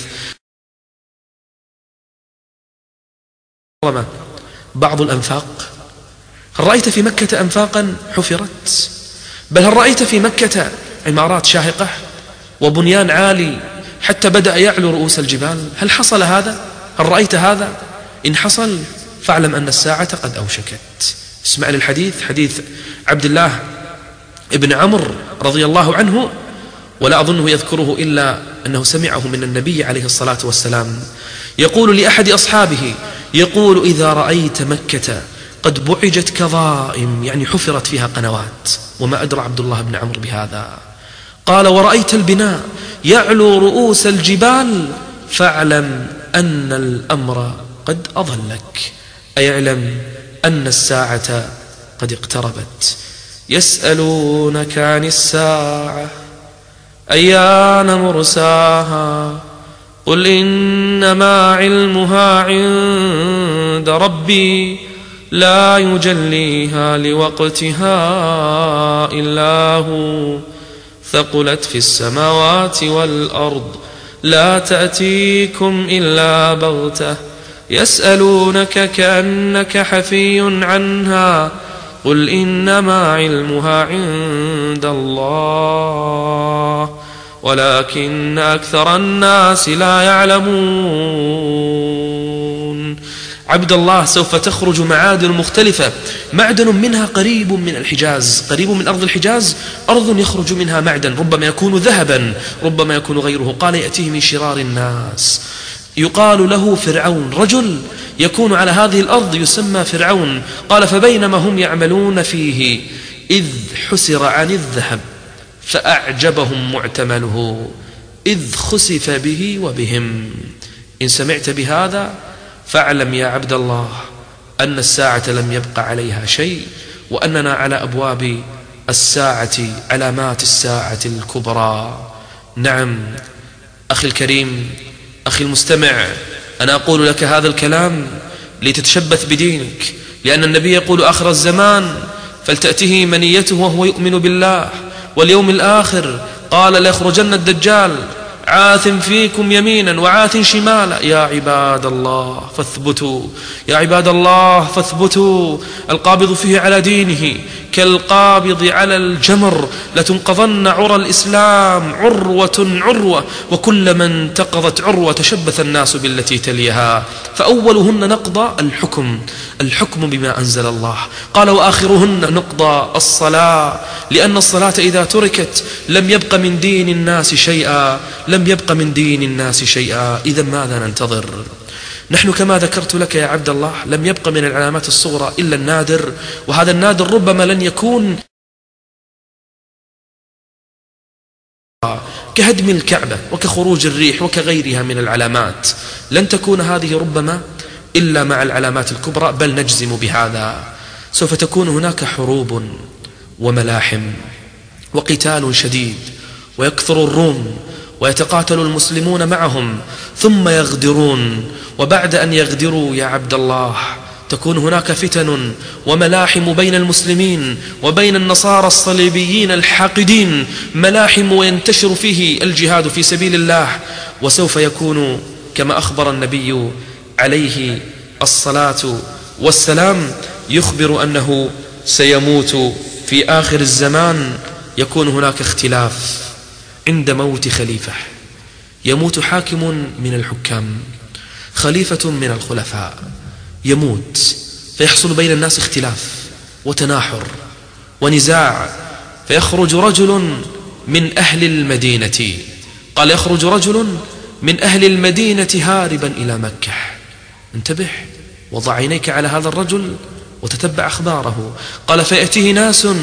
A: بعض الأنفاق، هل رأيت في مكة أنفاقا حفرت؟ بل هل رأيت في مكة عمارات شاهقة وبنيان عالي حتى بدأ يعلو رؤوس الجبال. هل حصل هذا؟ هل رأيت هذا؟ إن حصل فاعلم أن الساعة قد أوشكت. اسمع للحديث، حديث عبد الله ابن عمرو رضي الله عنه، ولا أظنه يذكره إلا أنه سمعه من النبي عليه الصلاة والسلام، يقول لأحد أصحابه، يقول: إذا رأيت مكة قد بعجت كظائم، يعني حفرت فيها قنوات، وما أدرى عبد الله بن عمرو بهذا. قال: ورأيت البناء يعلو رؤوس الجبال فاعلم أن الأمر قد أضلك، أي اعلم أن الساعة قد اقتربت. يسألونك عن الساعة أيان مرساها قل إنما علمها عند ربي لا يجليها لوقتها إلا هو ثقلت في السماوات والأرض لا تأتيكم إلا بغتة يسألونك كأنك حفي عنها قل إنما علمها عند الله ولكن أكثر الناس لا يعلمون. عبد الله، سوف تخرج معادن مختلفة، معدن منها قريب من الحجاز، قريب من أرض الحجاز، أرض يخرج منها معدن ربما يكون ذهبا ربما يكون غيره. قال: يأتيه من شرار الناس يقال له فرعون، رجل يكون على هذه الأرض يسمى فرعون. قال: فبينما هم يعملون فيه إذ حسر عن الذهب فأعجبهم معتمله إذ خسف به وبهم. إن سمعت بهذا فاعلم يا عبد الله أن الساعة لم يبق عليها شيء، وأننا على أبواب الساعة، علامات الساعة الكبرى. نعم أخي الكريم، أخي المستمع، أنا أقول لك هذا الكلام لتتشبث بدينك، لأن النبي يقول: آخر الزمان فلتأته منيته وهو يؤمن بالله واليوم الآخر. قال: ليخرجن الدجال عاث فيكم يمينا وعاث شمالا. يا عباد الله فاثبتوا، يا عباد الله فاثبتوا. القابض فيه على دينه كالقابض على الجمر، لتنقضن عرى الإسلام عروة عروة، وكلما انتقضت عروة تشبث الناس بالتي تليها، فأولهن نقضى الحكم بما أنزل الله. قال: وآخرهن نقضى الصلاة، لأن الصلاة إذا تركت لم يبق من دين الناس شيئا، لم يبق من دين الناس شيئا. إذا ماذا ننتظر؟ نحن كما ذكرت لك يا عبد الله لم يبق من العلامات الصغرى إلا النادر، وهذا النادر ربما لن يكون كهدم الكعبة وكخروج الريح وكغيرها من العلامات، لن تكون هذه ربما إلا مع العلامات الكبرى، بل نجزم بهذا. سوف تكون هناك حروب وملاحم وقتال شديد، ويكثر الروم ويتقاتل المسلمون معهم ثم يغدرون، وبعد أن يغدروا يا عبد الله تكون هناك فتن وملاحم بين المسلمين وبين النصارى الصليبيين الحاقدين، ملاحم وينتشر فيه الجهاد في سبيل الله. وسوف يكون كما أخبر النبي عليه الصلاة والسلام، يخبر أنه سيموت في آخر الزمان، يكون هناك اختلاف عند موت خليفة، يموت حاكم من الحكام، خليفة من الخلفاء يموت، فيحصل بين الناس اختلاف وتناحر ونزاع، فيخرج رجل من أهل المدينة، قال: يخرج رجل من أهل المدينة هاربا إلى مكة. انتبه، وضع عينيك على هذا الرجل وتتبع أخباره. قال: فيأتيه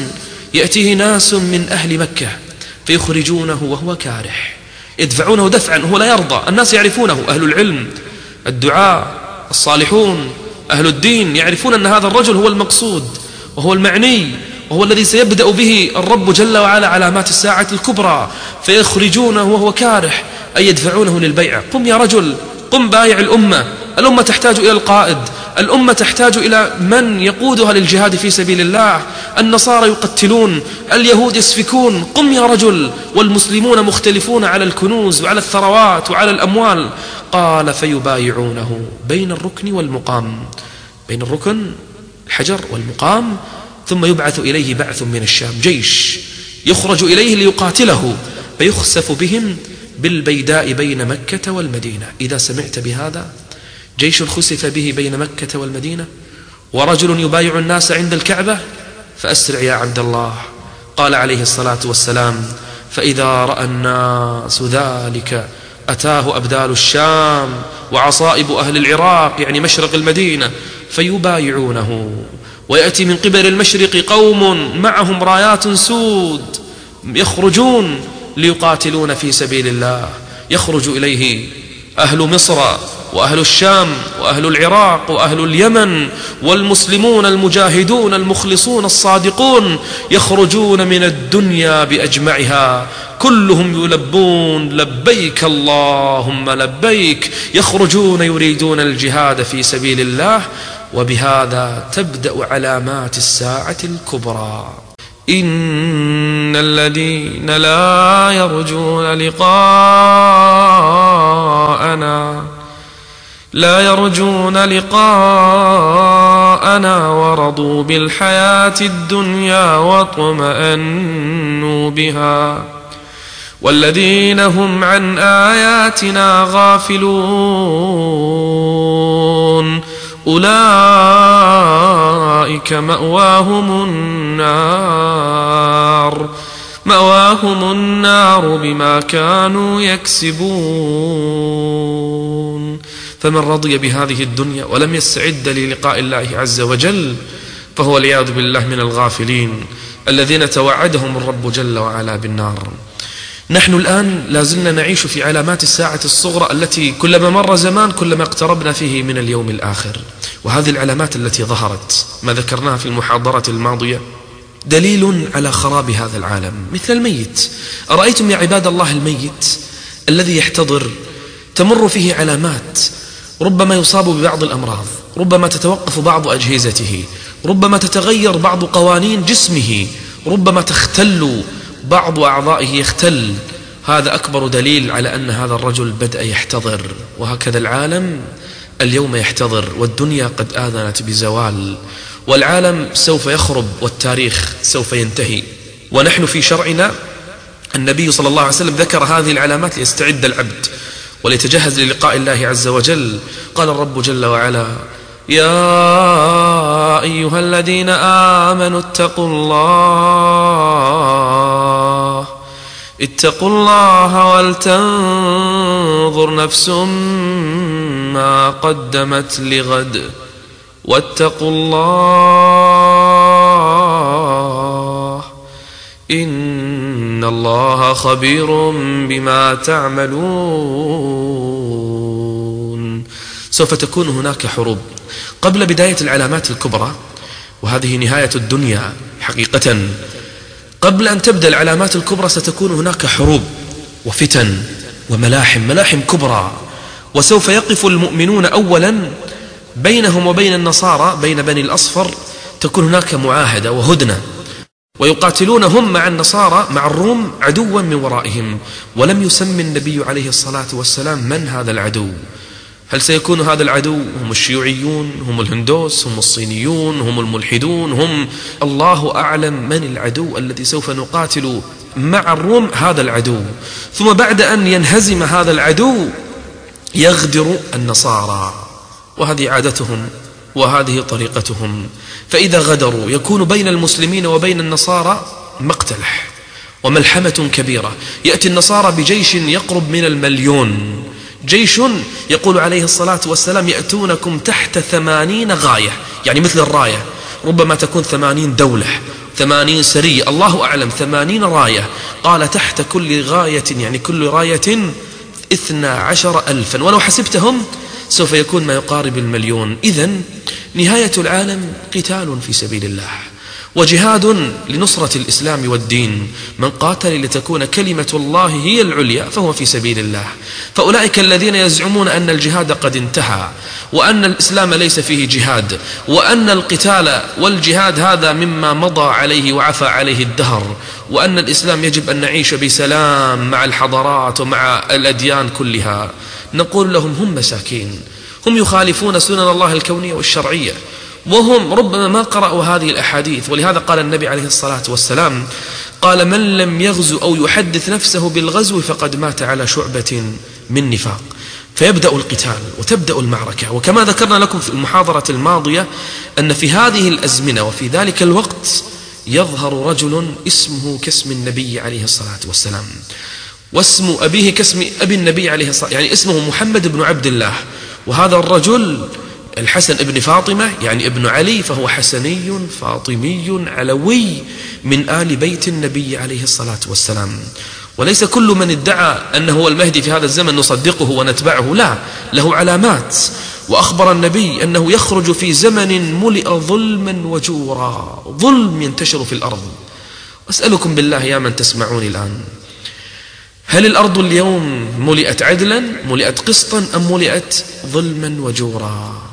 A: ناس من أهل مكة فيخرجونه وهو كارح، يدفعونه دفعا، هو لا يرضى. الناس يعرفونه، أهل العلم، الدعاء، الصالحون، أهل الدين، يعرفون أن هذا الرجل هو المقصود وهو المعني وهو الذي سيبدأ به الرب جل وعلا علامات الساعة الكبرى، فيخرجونه وهو كارح، أي يدفعونه للبيع. قم يا رجل، قم بايع الأمة تحتاج إلى القائد، الأمة تحتاج إلى من يقودها للجهاد في سبيل الله. النصارى يقتلون، اليهود يسفكون، قم يا رجل، والمسلمون مختلفون على الكنوز وعلى الثروات وعلى الأموال. قال: فيبايعونه بين الركن والمقام، بين الركن الحجر والمقام، ثم يبعث إليه بعث من الشام، جيش يخرج إليه ليقاتله فيخسف بهم بالبيداء بين مكة والمدينة. إذا سمعت بهذا، جيش خسف به بين مكة والمدينة ورجل يبايع الناس عند الكعبة، فأسرع يا عبد الله. قال عليه الصلاة والسلام: فإذا رأى الناس ذلك أتاه أبدال الشام وعصائب أهل العراق، يعني مشرق المدينة، فيبايعونه. ويأتي من قبل المشرق قوم معهم رايات سود يخرجون ليقاتلون في سبيل الله، يخرج إليه أهل مصر وأهل الشام وأهل العراق وأهل اليمن والمسلمون المجاهدون المخلصون الصادقون، يخرجون من الدنيا بأجمعها، كلهم يلبون لبيك اللهم لبيك، يخرجون يريدون الجهاد في سبيل الله. وبهذا تبدأ علامات الساعة الكبرى. إن الذين لا يرجون لقاءنا ورضوا بالحياة الدنيا واطمأنوا بها والذين هم عن آياتنا غافلون أولئك مأواهم النار بما كانوا يكسبون. فمن رضي بهذه الدنيا ولم يستعد للقاء الله عز وجل فهو والعياذ بالله من الغافلين الذين توعدهم الرب جل وعلا بالنار. نحن الآن لازلنا نعيش في علامات الساعة الصغرى التي كلما مر زمان كلما اقتربنا فيه من اليوم الآخر. وهذه العلامات التي ظهرت ما ذكرناها في المحاضرة الماضية دليل على خراب هذا العالم، مثل الميت. أرأيتم يا عباد الله الميت الذي يحتضر تمر فيه علامات، ربما يصاب ببعض الأمراض، ربما تتوقف بعض أجهزته، ربما تتغير بعض قوانين جسمه، ربما تختل بعض أعضائه يختل. هذا أكبر دليل على أن هذا الرجل بدأ يحتضر. وهكذا العالم اليوم يحتضر، والدنيا قد آذنت بزوال، والعالم سوف يخرب والتاريخ سوف ينتهي. ونحن في شرعنا النبي صلى الله عليه وسلم ذكر هذه العلامات ليستعد العبد وليتجهز للقاء الله عز وجل. قال الرب جل وعلا: يا أيها الذين آمنوا اتقوا الله ولتنظر نفس ما قدمت لغد واتقوا الله إن الله خبير بما تعملون. سوف تكون هناك حروب قبل بداية العلامات الكبرى، وهذه نهاية الدنيا حقيقة. قبل أن تبدأ العلامات الكبرى ستكون هناك حروب وفتن وملاحم كبرى، وسوف يقف المؤمنون أولا بينهم وبين النصارى، بين بني الأصفر تكون هناك معاهدة وهدنة، ويقاتلون هم مع النصارى مع الروم عدوا من ورائهم. ولم يسمي النبي عليه الصلاة والسلام من هذا العدو. هل سيكون هذا العدو هم الشيوعيون، هم الهندوس، هم الصينيون، هم الملحدون، هم الله أعلم من العدو الذي سوف نقاتل مع الروم هذا العدو. ثم بعد أن ينهزم هذا العدو يغدر النصارى، وهذه عادتهم وهذه طريقتهم. فإذا غدروا يكون بين المسلمين وبين النصارى مقتلح وملحمة كبيرة. يأتي النصارى بجيش يقرب من 1,000,000، جيش يقول عليه الصلاة والسلام يأتونكم تحت 80 غاية، يعني مثل الراية، ربما تكون 80 دولة، 80 سرية، الله أعلم، 80 راية. قال تحت كل غاية، يعني كل راية 12,000، ولو حسبتهم سوف يكون ما يقارب 1,000,000. إذن نهاية العالم قتال في سبيل الله وجهاد لنصرة الإسلام والدين. من قاتل لتكون كلمة الله هي العليا فهو في سبيل الله. فأولئك الذين يزعمون أن الجهاد قد انتهى، وأن الإسلام ليس فيه جهاد، وأن القتال والجهاد هذا مما مضى عليه وعفى عليه الدهر، وأن الإسلام يجب أن نعيش بسلام مع الحضارات ومع الأديان كلها، نقول لهم هم مساكين، هم يخالفون سنن الله الكونية والشرعية، وهم ربما ما قرأوا هذه الأحاديث. ولهذا قال النبي عليه الصلاة والسلام قال من لم يغزو أو يحدث نفسه بالغزو فقد مات على شعبة من نفاق. فيبدأ القتال وتبدأ المعركة. وكما ذكرنا لكم في المحاضرة الماضية أن في هذه الأزمنة وفي ذلك الوقت يظهر رجل اسمه كاسم النبي عليه الصلاة والسلام، واسم أبيه كاسم أبي النبي عليه الصلاة والسلام، يعني اسمه محمد بن عبد الله. وهذا الرجل الحسن ابن فاطمة يعني ابن علي، فهو حسني فاطمي علوي من آل بيت النبي عليه الصلاة والسلام. وليس كل من ادعى أنه هو المهدي في هذا الزمن نصدقه ونتبعه، لا، له علامات. وأخبر النبي أنه يخرج في زمن ملئ ظلما وجورا، ظلم ينتشر في الأرض. أسألكم بالله يا من تسمعوني الآن، هل الأرض اليوم ملئت عدلا، ملئت قسطا، أم ملئت ظلما وجورا؟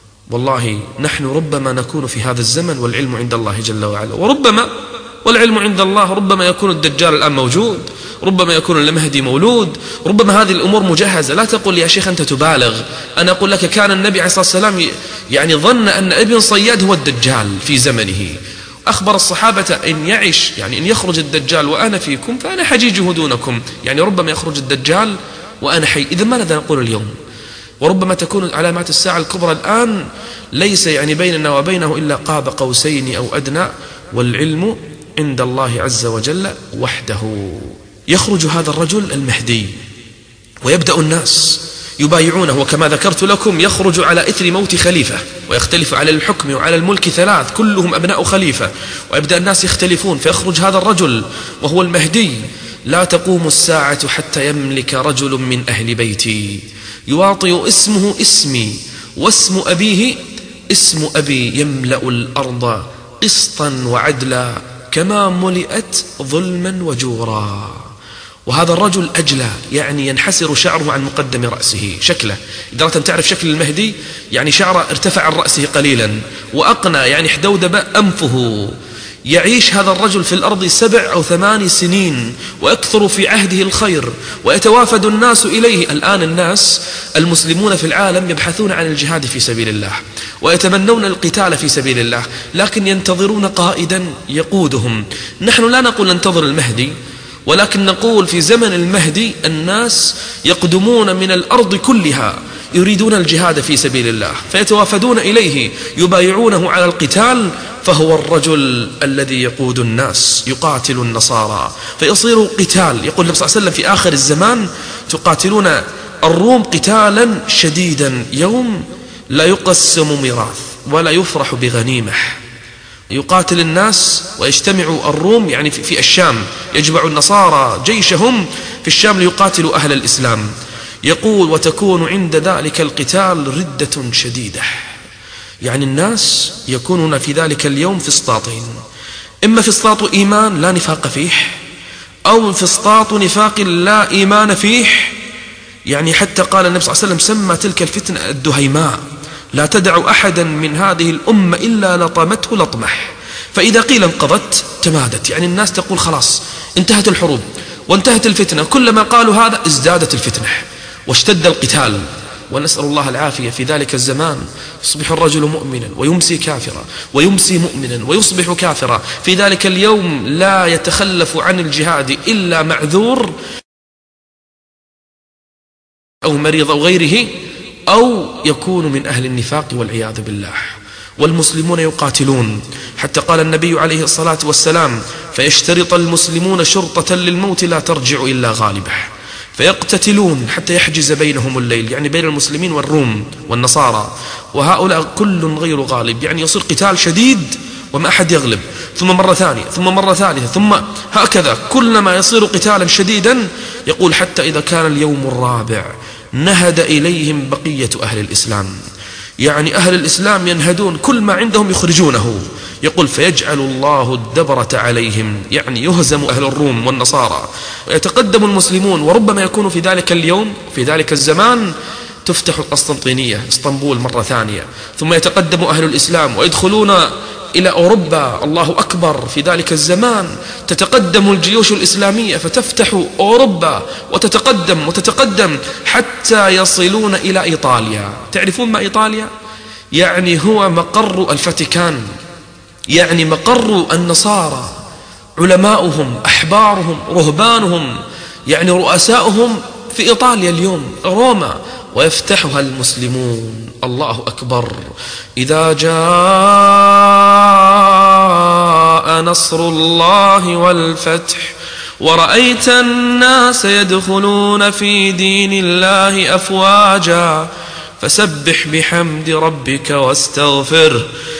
A: والله نحن ربما نكون في هذا الزمن والعلم عند الله جل وعلا، وربما والعلم عند الله ربما يكون الدجال الآن موجود، ربما يكون المهدي مولود، ربما هذه الأمور مجهزة. لا تقول يا شيخ أنت تبالغ، أنا أقول لك كان النبي عليه الصلاة والسلام يعني ظن أن ابن صياد هو الدجال في زمنه. أخبر الصحابة إن يعش يعني إن يخرج الدجال وأنا فيكم فأنا حجيجه دونكم، يعني ربما يخرج الدجال وأنا حي. إذا ماذا نقول اليوم؟ وربما تكون علامات الساعة الكبرى الآن ليس يعني بيننا وبينه إلا قاب قوسين أو أدنى، والعلم عند الله عز وجل وحده. يخرج هذا الرجل المهدي ويبدأ الناس يبايعونه، وكما ذكرت لكم يخرج على إثر موت خليفة، ويختلف على الحكم وعلى الملك ثلاث كلهم أبناء خليفة، ويبدأ الناس يختلفون. فيخرج هذا الرجل وهو المهدي. لا تقوم الساعة حتى يملك رجل من أهل بيتي يواطئ اسمه اسمي واسم أبيه اسم أبي، يملأ الأرض قسطا وعدلا كما ملئت ظلما وجورا. وهذا الرجل أجلى، يعني ينحسر شعره عن مقدم رأسه، شكله إذا أردت أن تعرف شكل المهدي يعني شعره ارتفع عن رأسه قليلا، وأقنى يعني احدودب أنفه. يعيش هذا الرجل في الأرض 7 أو 8 سنين، ويكثر في عهده الخير، ويتوافد الناس إليه. الآن الناس المسلمون في العالم يبحثون عن الجهاد في سبيل الله، ويتمنون القتال في سبيل الله، لكن ينتظرون قائدا يقودهم. نحن لا نقول ننتظر المهدي، ولكن نقول في زمن المهدي الناس يقدمون من الأرض كلها يريدون الجهاد في سبيل الله، فيتوافدون إليه يبايعونه على القتال. فهو الرجل الذي يقود الناس يقاتل النصارى، فيصير قتال. يقول النبي صلى الله عليه وسلم في آخر الزمان تقاتلون الروم قتالا شديدا، يوم لا يقسم ميراث ولا يفرح بغنيمة. يقاتل الناس ويجتمع الروم يعني في الشام، يجمع النصارى جيشهم في الشام ليقاتلوا أهل الإسلام. يقول وتكون عند ذلك القتال ردة شديدة، يعني الناس يكونون في ذلك اليوم في اسطاطين، إما في اسطاط إيمان لا نفاق فيه، أو في اسطاط نفاق لا إيمان فيه. يعني حتى قال النبي صلى الله عليه وسلم سمى تلك الفتنة الدهيماء، لا تدع أحدا من هذه الأمة إلا لطمته لطمة، فإذا قيل انقضت تمادت، يعني الناس تقول خلاص انتهت الحروب وانتهت الفتنة، كلما قالوا هذا ازدادت الفتنة واشتد القتال. ونسأل الله العافية. في ذلك الزمان يصبح الرجل مؤمنا ويمسي كافرا، ويمسي مؤمنا ويصبح كافرا. في ذلك اليوم لا يتخلف عن الجهاد إلا معذور أو مريض أو غيره، أو يكون من أهل النفاق والعياذ بالله. والمسلمون يقاتلون، حتى قال النبي عليه الصلاة والسلام فيشترط المسلمون شرطة للموت لا ترجع إلا غالبه، فيقتتلون حتى يحجز بينهم الليل، يعني بين المسلمين والروم والنصارى، وهؤلاء كل غير غالب، يعني يصير قتال شديد وما أحد يغلب، ثم مرة ثانية ثم مرة ثالثة، ثم هكذا كلما يصير قتالا شديدا. يقول حتى إذا كان اليوم الرابع نهد إليهم بقية أهل الإسلام، يعني أهل الإسلام ينهدون كل ما عندهم يخرجونه. يقول فيجعل الله الدبرة عليهم، يعني يهزم أهل الروم والنصارى ويتقدم المسلمون. وربما يكون في ذلك اليوم في ذلك الزمان تفتح القسطنطينية اسطنبول مرة ثانية، ثم يتقدم أهل الإسلام ويدخلون إلى أوروبا. الله أكبر. في ذلك الزمان تتقدم الجيوش الإسلامية فتفتح أوروبا وتتقدم وتتقدم حتى يصلون إلى إيطاليا. تعرفون ما إيطاليا؟ يعني هو مقر الفاتيكان، يعني مقر النصارى، علماؤهم، أحبارهم، رهبانهم، يعني رؤساؤهم في إيطاليا اليوم، روما، ويفتحها المسلمون. الله أكبر. إذا جاء نصر الله والفتح ورأيت الناس يدخلون في دين الله أفواجا فسبح بحمد ربك واستغفره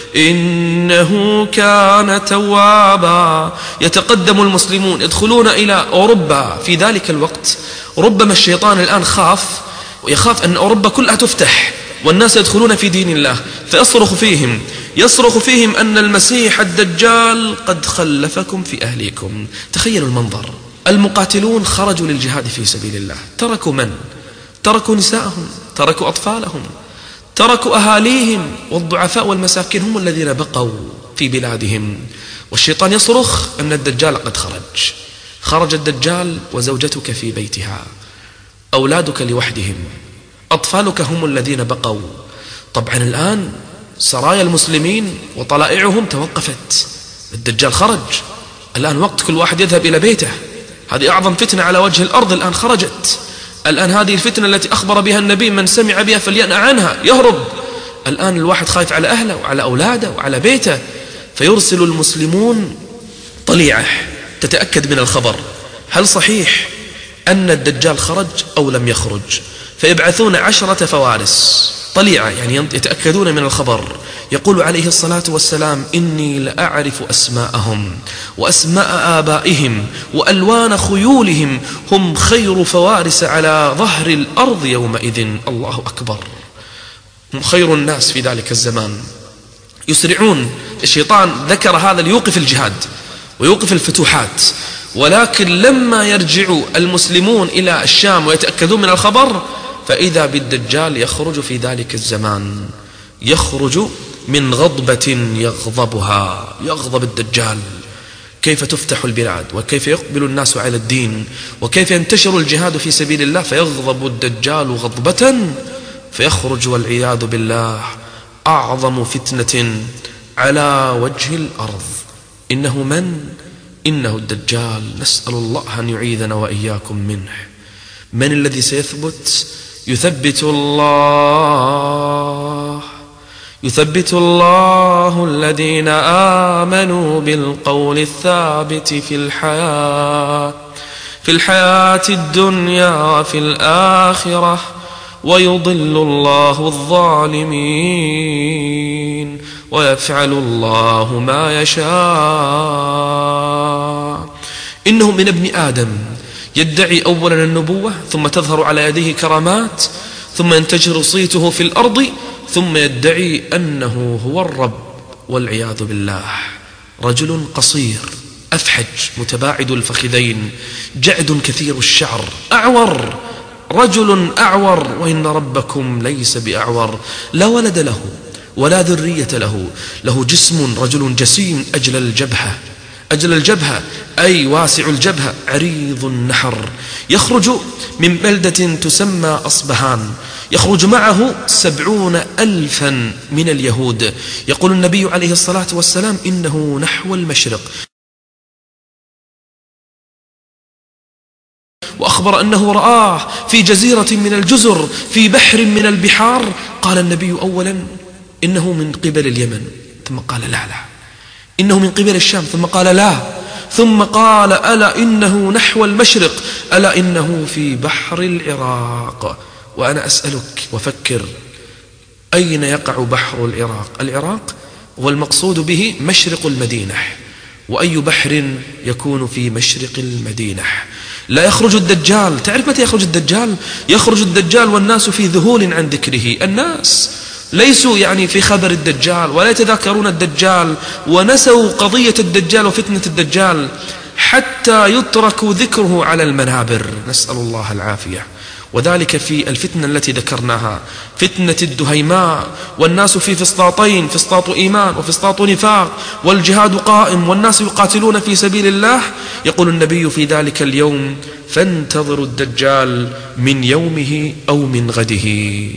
A: إنه كان توابا. يتقدم المسلمون يدخلون إلى أوروبا في ذلك الوقت. ربما الشيطان الآن يخاف أن أوروبا كلها تفتح والناس يدخلون في دين الله، يصرخ فيهم أن المسيح الدجال قد خلفكم في أهليكم. تخيلوا المنظر. المقاتلون خرجوا للجهاد في سبيل الله، تركوا من؟ تركوا نساءهم، تركوا أطفالهم، تركوا أهاليهم، والضعفاء والمساكين هم الذين بقوا في بلادهم. والشيطان يصرخ أن الدجال قد خرج الدجال وزوجتك في بيتها، أولادك لوحدهم، أطفالك هم الذين بقوا. طبعا الآن سرايا المسلمين وطلائعهم توقفت، الدجال خرج، الآن وقت كل واحد يذهب إلى بيته. هذه أعظم فتنة على وجه الأرض الآن خرجت. الآن هذه الفتنة التي أخبر بها النبي من سمع بها فلينأ عنها يهرب. الآن الواحد خايف على أهله وعلى أولاده وعلى بيته، فيرسل المسلمون طليعة تتأكد من الخبر، هل صحيح أن الدجال خرج أو لم يخرج؟ فيبعثون 10 فوارس طليعة، يعني يتأكدون من الخبر. يقول عليه الصلاة والسلام إني لأعرف أسماءهم وأسماء آبائهم وألوان خيولهم، هم خير فوارس على ظهر الأرض يومئذ. الله أكبر. هم خير الناس في ذلك الزمان. يسرعون. الشيطان ذكر هذا ليوقف الجهاد ويوقف الفتوحات، ولكن لما يرجع المسلمون إلى الشام ويتأكدون من الخبر فإذا بالدجال يخرج في ذلك الزمان، يخرج من غضبة يغضبها، يغضب الدجال. كيف تفتح البلاد وكيف يقبل الناس على الدين وكيف ينتشر الجهاد في سبيل الله، فيغضب الدجال غضبة فيخرج والعياذ بالله أعظم فتنة على وجه الأرض. إنه من؟ إنه الدجال. نسأل الله أن يعيذنا وإياكم منه. من الذي سيثبت؟ يثبت الله الذين آمنوا بالقول الثابت في الحياة الدنيا وفي الآخرة ويضل الله الظالمين ويفعل الله ما يشاء. إنه من ابن آدم يدعي أولا النبوة، ثم تظهر على يديه كرامات، ثم ينتشر صيته في الأرض، ثم يدعي أنه هو الرب والعياذ بالله. رجل قصير أفحج متباعد الفخذين، جعد كثير الشعر، أعور، رجل أعور، وإن ربكم ليس بأعور، لا ولد له ولا ذرية له، له جسم رجل جسيم أجل الجبهة أي واسع الجبهة، عريض النحر. يخرج من بلدة تسمى أصبهان، يخرج معه 70,000 من اليهود. يقول النبي عليه الصلاة والسلام إنه نحو المشرق، وأخبر أنه رآه في جزيرة من الجزر في بحر من البحار. قال النبي أولا إنه من قبل اليمن، ثم قال لا إنه من قبل الشام، ثم قال لا، ثم قال ألا إنه نحو المشرق، ألا إنه في بحر العراق. وأنا أسألك وفكر، أين يقع بحر العراق؟ العراق هو المقصود به مشرق المدينة، وأي بحر يكون في مشرق المدينة؟ لا يخرج الدجال. تعرف متى يخرج الدجال؟ يخرج الدجال والناس في ذهول عن ذكره. الناس ليسوا يعني في خبر الدجال ولا يتذاكرون الدجال، ونسوا قضية الدجال وفتنة الدجال حتى يترك ذكره على المنابر، نسأل الله العافية. وذلك في الفتنة التي ذكرناها، فتنة الدهيماء، والناس في فسطاطين، فسطاط إيمان وفسطاط نفاق، والجهاد قائم والناس يقاتلون في سبيل الله. يقول النبي في ذلك اليوم فانتظروا الدجال من يومه أو من غده.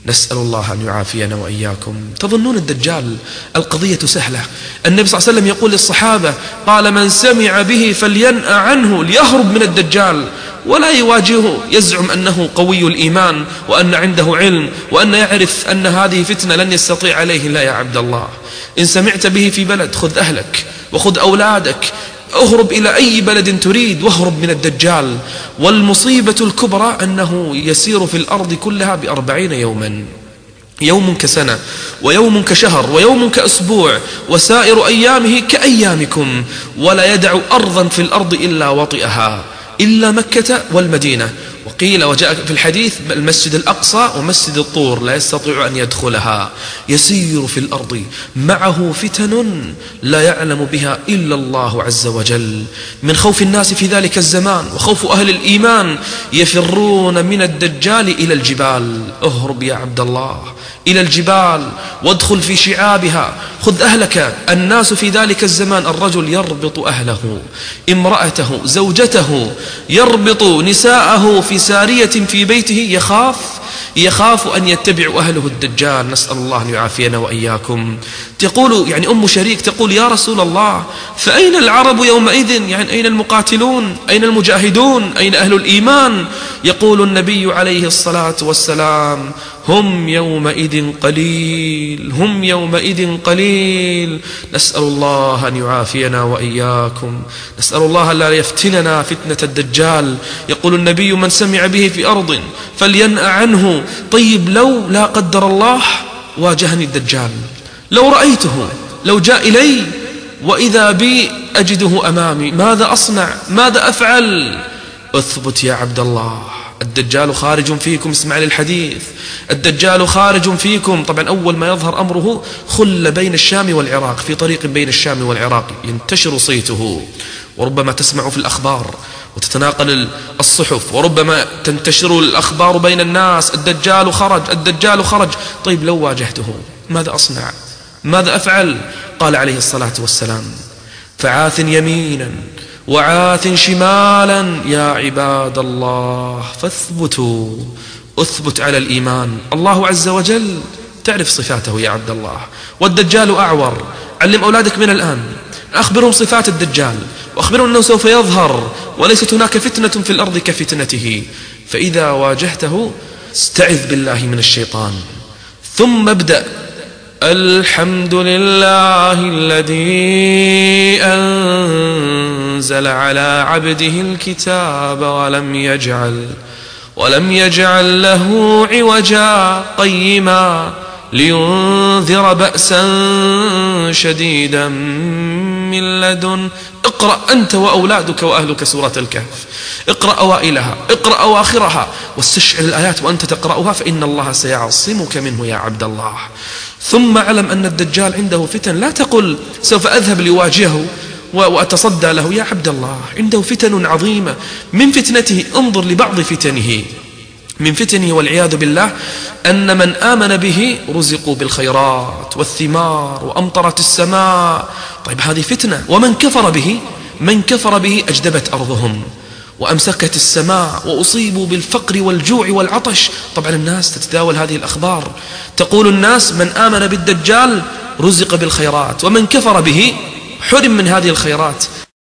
A: نسأل الله أن يعافينا وإياكم. تظنون الدجال القضية سهلة؟ النبي صلى الله عليه وسلم يقول للصحابة، قال: من سمع به فلينأ عنه، ليهرب من الدجال ولا يواجهه، يزعم أنه قوي الإيمان وأن عنده علم وأن يعرف أن هذه فتنة لن يستطيع عليه. لا يا عبد الله، إن سمعت به في بلد خذ أهلك وخذ أولادك، اهرب إلى أي بلد تريد واهرب من الدجال. والمصيبة الكبرى أنه يسير في الأرض كلها ب40 يوما، يوم كسنة ويوم كشهر ويوم كأسبوع، وسائر أيامه كأيامكم، ولا يدع أرضا في الأرض إلا وطئها إلا مكة والمدينة. وقيل وجاء في الحديث المسجد الأقصى ومسجد الطور لا يستطيع أن يدخلها. يسير في الأرض معه فتن لا يعلم بها إلا الله عز وجل. من خوف الناس في ذلك الزمان وخوف أهل الإيمان يفرون من الدجال إلى الجبال. اهرب يا عبد الله إلى الجبال وادخل في شعابها، خذ أهلك. الناس في ذلك الزمان الرجل يربط أهله، امرأته، زوجته، يربط نساءه في سارية في بيته، يخاف أن يتبع أهله الدجال. نسأل الله أن يعافينا وإياكم. تقول يعني أم شريك تقول: يا رسول الله، فأين العرب يومئذ؟ يعني أين المقاتلون؟ أين المجاهدون؟ أين أهل الإيمان؟ يقول النبي عليه الصلاة والسلام: هم يومئذ قليل، هم يومئذ قليل. نسأل الله أن يعافينا وإياكم. نسأل الله لا يفتننا فتنة الدجال. يقول النبي: من سمع به في أرض فلينأ عنه. طيب لو لا قدر الله واجهني الدجال، لو رأيته، لو جاء إلي وإذا بي أجده أمامي، ماذا أصنع؟ ماذا أفعل؟ اثبت يا عبد الله، الدجال خارج فيكم. اسمع للحديث، الدجال خارج فيكم. طبعا أول ما يظهر أمره خل بين الشام والعراق، في طريق بين الشام والعراق ينتشر صيته، وربما تسمع في الأخبار وتتناقل الصحف، وربما تنتشر الأخبار بين الناس: الدجال خرج، الدجال خرج. طيب لو واجهته ماذا أصنع؟ ماذا أفعل؟ قال عليه الصلاة والسلام: فعاث يمينا وعاث شمالا يا عباد الله فاثبتوا. اثبت على الإيمان. الله عز وجل تعرف صفاته يا عبد الله. والدجال أعور، علم أولادك من الآن، أخبرهم صفات الدجال وأخبرهم أنه سوف يظهر وليست هناك فتنة في الأرض كفتنته. فإذا واجهته استعذ بالله من الشيطان، ثم ابدأ: الحمد لله الذي أنزل على عبده الكتاب ولم يجعل له عوجا قيما لينذر بأسا شديدا من لدن. اقرأ أنت وأولادك وأهلك سورة الكهف، اقرأ أوائلها، اقرأ أواخرها، واستشعر الآيات وأنت تقرأها، فإن الله سيعصمك منه يا عبد الله. ثم علم أن الدجال عنده فتن. لا تقل سوف أذهب لواجهه وأتصدى له. يا عبد الله عنده فتن عظيمة. من فتنته انظر لبعض فتنه، من فتنه والعياذ بالله أن من آمن به رزقوا بالخيرات والثمار وأمطرت السماء. طيب هذه فتنة. ومن كفر به أجدبت أرضهم وأمسكت السماء وأصيبوا بالفقر والجوع والعطش. طبعا الناس تتداول هذه الأخبار، تقول الناس: من آمن بالدجال رزق بالخيرات، ومن كفر به حرم من هذه الخيرات.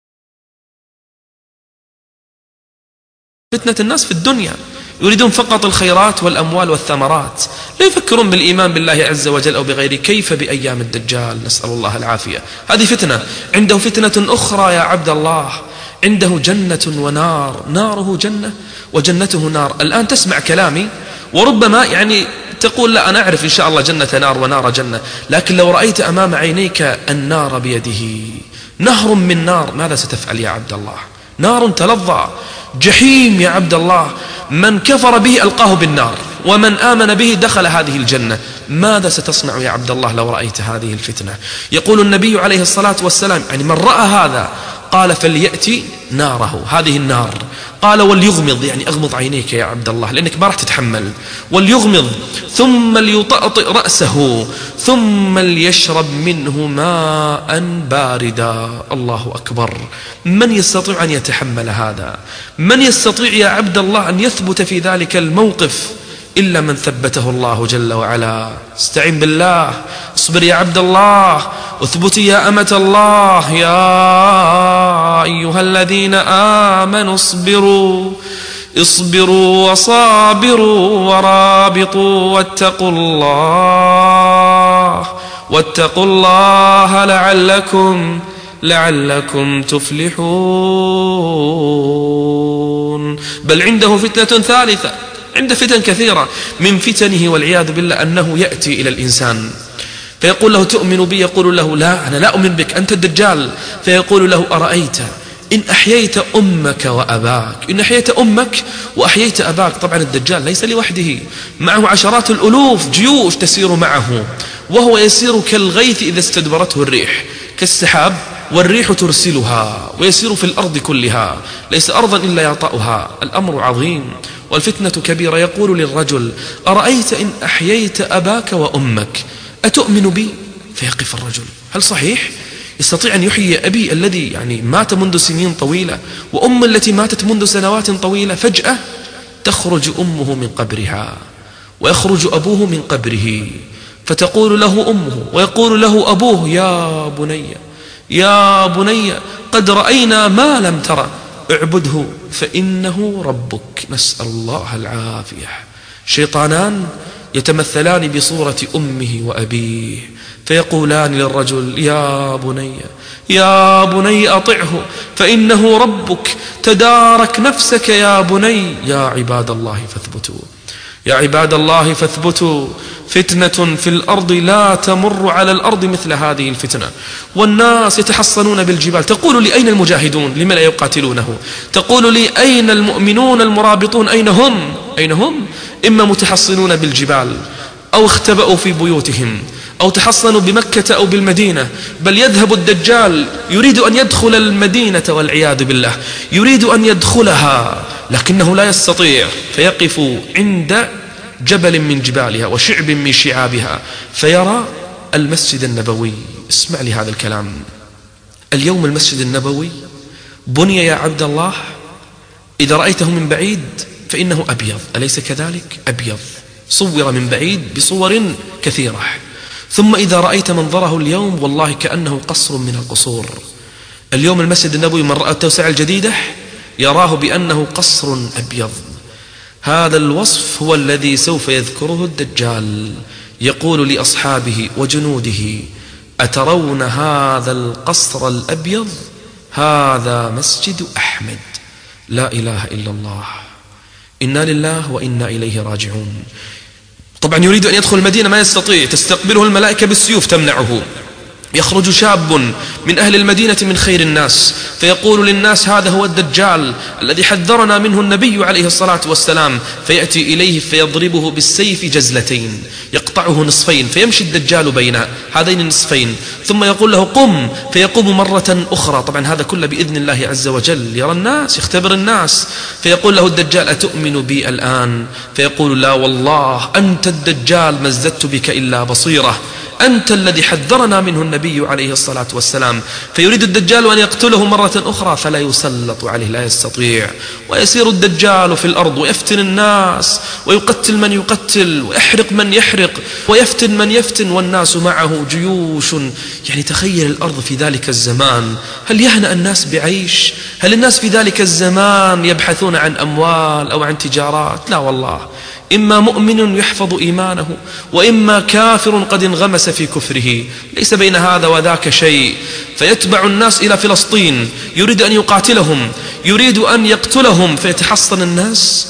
A: فتنة الناس في الدنيا يريدون فقط الخيرات والأموال والثمرات، لا يفكرون بالإيمان بالله عز وجل أو بغيره. كيف بأيام الدجال؟ نسأل الله العافية. هذه فتنة. عنده فتنة أخرى يا عبد الله، عنده جنة ونار، ناره جنة وجنته نار. الآن تسمع كلامي وربما يعني تقول: لا أنا أعرف إن شاء الله جنة نار ونار جنة، لكن لو رأيت أمام عينيك النار بيده، نهر من نار، ماذا ستفعل يا عبد الله؟ نار تلظى، جحيم يا عبد الله. من كفر به ألقاه بالنار، ومن آمن به دخل هذه الجنة. ماذا ستصنع يا عبد الله لو رأيت هذه الفتنة؟ يقول النبي عليه الصلاة والسلام: يعني من رأى هذا قال: فليأتي ناره، هذه النار. قال: وليغمض، يعني أغمض عينيك يا عبد الله لأنك ما راح تتحمل. وليغمض، ثم ليطأطئ رأسه، ثم ليشرب منه ماء باردا. الله أكبر. من يستطيع أن يتحمل هذا؟ من يستطيع يا عبد الله أن يثبت في ذلك الموقف؟ إلا من ثبته الله جل وعلا. استعن بالله، اصبر يا عبد الله، اثبتي يا أمة الله. يا أيها الذين آمنوا اصبروا وصابروا ورابطوا واتقوا الله لعلكم تفلحون. بل عنده فتنة ثالثة، عند فتن كثيرة. من فتنه والعياذ بالله أنه يأتي إلى الإنسان فيقول له تؤمن بي؟ يقول له لا، أنا لا أؤمن بك، أنت الدجال. فيقول له أرأيت إن أحييت أمك وأباك، إن أحييت أمك وأحييت أباك. طبعا الدجال ليس لوحده، معه عشرات الألوف، جيوش تسير معه، وهو يسير كالغيث إذا استدبرته الريح، كالسحاب والريح ترسلها، ويسير في الأرض كلها، ليس أرضا إلا يطأها. الأمر عظيم والفتنة كبيرة. يقول للرجل أرأيت إن أحييت أباك وأمك أتؤمن بي؟ فيقف الرجل، هل صحيح يستطيع أن يحيي أبي الذي مات منذ سنين طويلة، وأم التي ماتت منذ سنوات طويلة؟ فجأة تخرج أمه من قبرها ويخرج أبوه من قبره، فتقول له أمه ويقول له أبوه يا بني قد رأينا ما لم ترى، اعبده فإنه ربك. نسأل الله العافية. شيطانان يتمثلان بصورة أمه وأبيه، فيقولان للرجل يا بني أطعه فإنه ربك، تدارك نفسك يا بني. يا عباد الله فاثبتوا، فتنة في الأرض لا تمر على الأرض مثل هذه الفتنة. والناس يتحصنون بالجبال. تقول لي أين المجاهدون؟ لما لا يقاتلونه؟ تقول لي أين المؤمنون المرابطون؟ أين هم؟ إما متحصنون بالجبال، أو اختبأوا في بيوتهم، أو تحصنوا بمكة أو بالمدينة. بل يذهب الدجال يريد أن يدخل المدينة والعياذ بالله، يريد أن يدخلها لكنه لا يستطيع، فيقف عند جبل من جبالها وشعب من شعابها فيرى المسجد النبوي. اسمع لي هذا الكلام. اليوم المسجد النبوي بني يا عبد الله، إذا رأيته من بعيد فإنه أبيض، أليس كذلك؟ أبيض، صور من بعيد بصور كثيرة. ثم إذا رأيت منظره اليوم والله كأنه قصر من القصور. اليوم المسجد النبوي من رأى التوسعة الجديدة يراه بأنه قصر أبيض. هذا الوصف هو الذي سوف يذكره الدجال، يقول لأصحابه وجنوده أترون هذا القصر الأبيض؟ هذا مسجد أحمد. لا إله إلا الله، إنا لله وإنا إليه راجعون. طبعا يريد أن يدخل المدينة ما يستطيع، تستقبله الملائكة بالسيوف تمنعه. يخرج شاب من أهل المدينة من خير الناس فيقول للناس هذا هو الدجال الذي حذرنا منه النبي عليه الصلاة والسلام، فيأتي إليه فيضربه بالسيف جزلتين، يقطعه نصفين، فيمشي الدجال بين هذين النصفين، ثم يقول له قم، فيقوم مرة أخرى. طبعا هذا كله بإذن الله عز وجل، يرى الناس، يختبر الناس. فيقول له الدجال أتؤمن بي الآن؟ فيقول لا والله أنت الدجال، ما ازددت بك إلا بصيرة، أنت الذي حذرنا منه النبي عليه الصلاة والسلام. فيريد الدجال أن يقتله مرة أخرى فلا يسلط عليه، لا يستطيع. ويسير الدجال في الأرض ويفتن الناس، ويقتل من يقتل، ويحرق من يحرق، ويفتن من يفتن، والناس معه جيوش. تخيل الأرض في ذلك الزمان، هل يهنأ الناس بعيش؟ هل الناس في ذلك الزمان يبحثون عن أموال أو عن تجارات؟ لا والله، إما مؤمن يحفظ إيمانه، وإما كافر قد انغمس في كفره، ليس بين هذا وذاك شيء. فيتبع الناس إلى فلسطين، يريد أن يقاتلهم، يريد أن يقتلهم، فيتحصن الناس،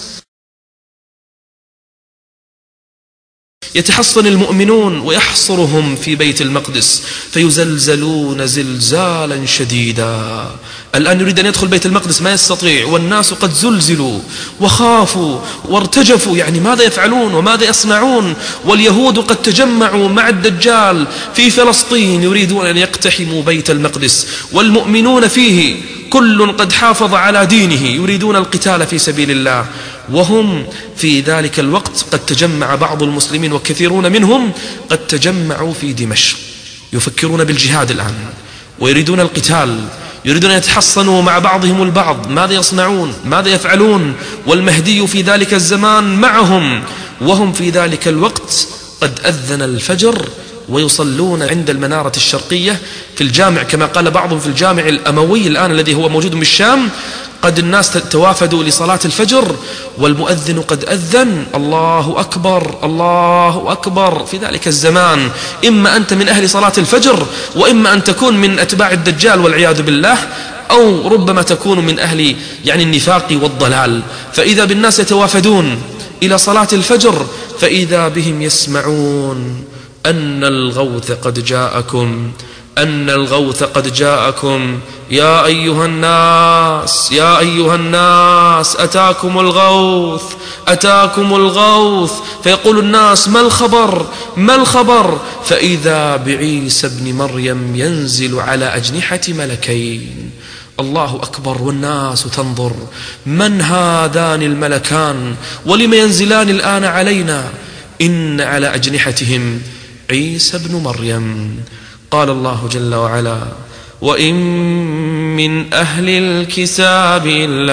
A: يتحصن المؤمنون ويحصرهم في بيت المقدس، فيزلزلون زلزالا شديدا. الآن يريد أن يدخل بيت المقدس ما يستطيع، والناس قد زلزلوا وخافوا وارتجفوا، ماذا يفعلون وماذا يصنعون؟ واليهود قد تجمعوا مع الدجال في فلسطين يريدون أن يقتحموا بيت المقدس، والمؤمنون فيه كل قد حافظ على دينه يريدون القتال في سبيل الله. وهم في ذلك الوقت قد تجمع بعض المسلمين وكثيرون منهم قد تجمعوا في دمشق، يفكرون بالجهاد الآن ويريدون القتال، يريدون أن يتحصنوا مع بعضهم البعض. ماذا يصنعون؟ ماذا يفعلون؟ والمهدي في ذلك الزمان معهم، وهم في ذلك الوقت قد أذن الفجر ويصلون عند المنارة الشرقية في الجامع، كما قال بعضهم في الجامع الأموي الآن الذي هو موجود بالشام، قد الناس توافدوا لصلاة الفجر والمؤذن قد أذن. الله أكبر الله أكبر. في ذلك الزمان إما أنت من أهل صلاة الفجر، وإما أن تكون من أتباع الدجال والعياذ بالله، أو ربما تكون من أهل النفاق والضلال. فإذا بالناس يتوافدون إلى صلاة الفجر فإذا بهم يسمعون أن الغوث قد جاءكم، أن الغوث قد جاءكم، يا أيها الناس يا أيها الناس أتاكم الغوث أتاكم الغوث. فيقول الناس ما الخبر ما الخبر؟ فإذا بعيسى ابن مريم ينزل على أجنحة ملكين. الله أكبر. والناس تنظر من هذان الملكان ولم ينزلان الآن علينا؟ إن على أجنحتهم عيسى ابن مريم. قال الله جل وعلا وإن من أهل الكتاب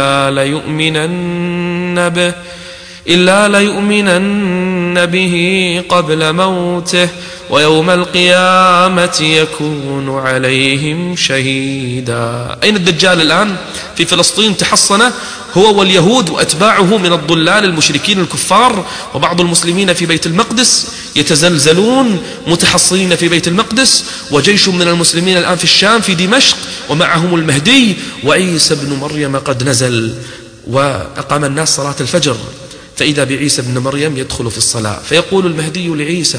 A: إلا ليؤمنن به قبل موته ويوم القيامة يكون عليهم شهيدا. أين الدجال الآن؟ في فلسطين تحصن هو واليهود وأتباعه من الضلال المشركين الكفار، وبعض المسلمين في بيت المقدس يتزلزلون متحصنين في بيت المقدس، وجيش من المسلمين الآن في الشام في دمشق ومعهم المهدي، وعيسى بن مريم قد نزل وأقام الناس صلاة الفجر. فإذا بعيسى بن مريم يدخل في الصلاة فيقول المهدي لعيسى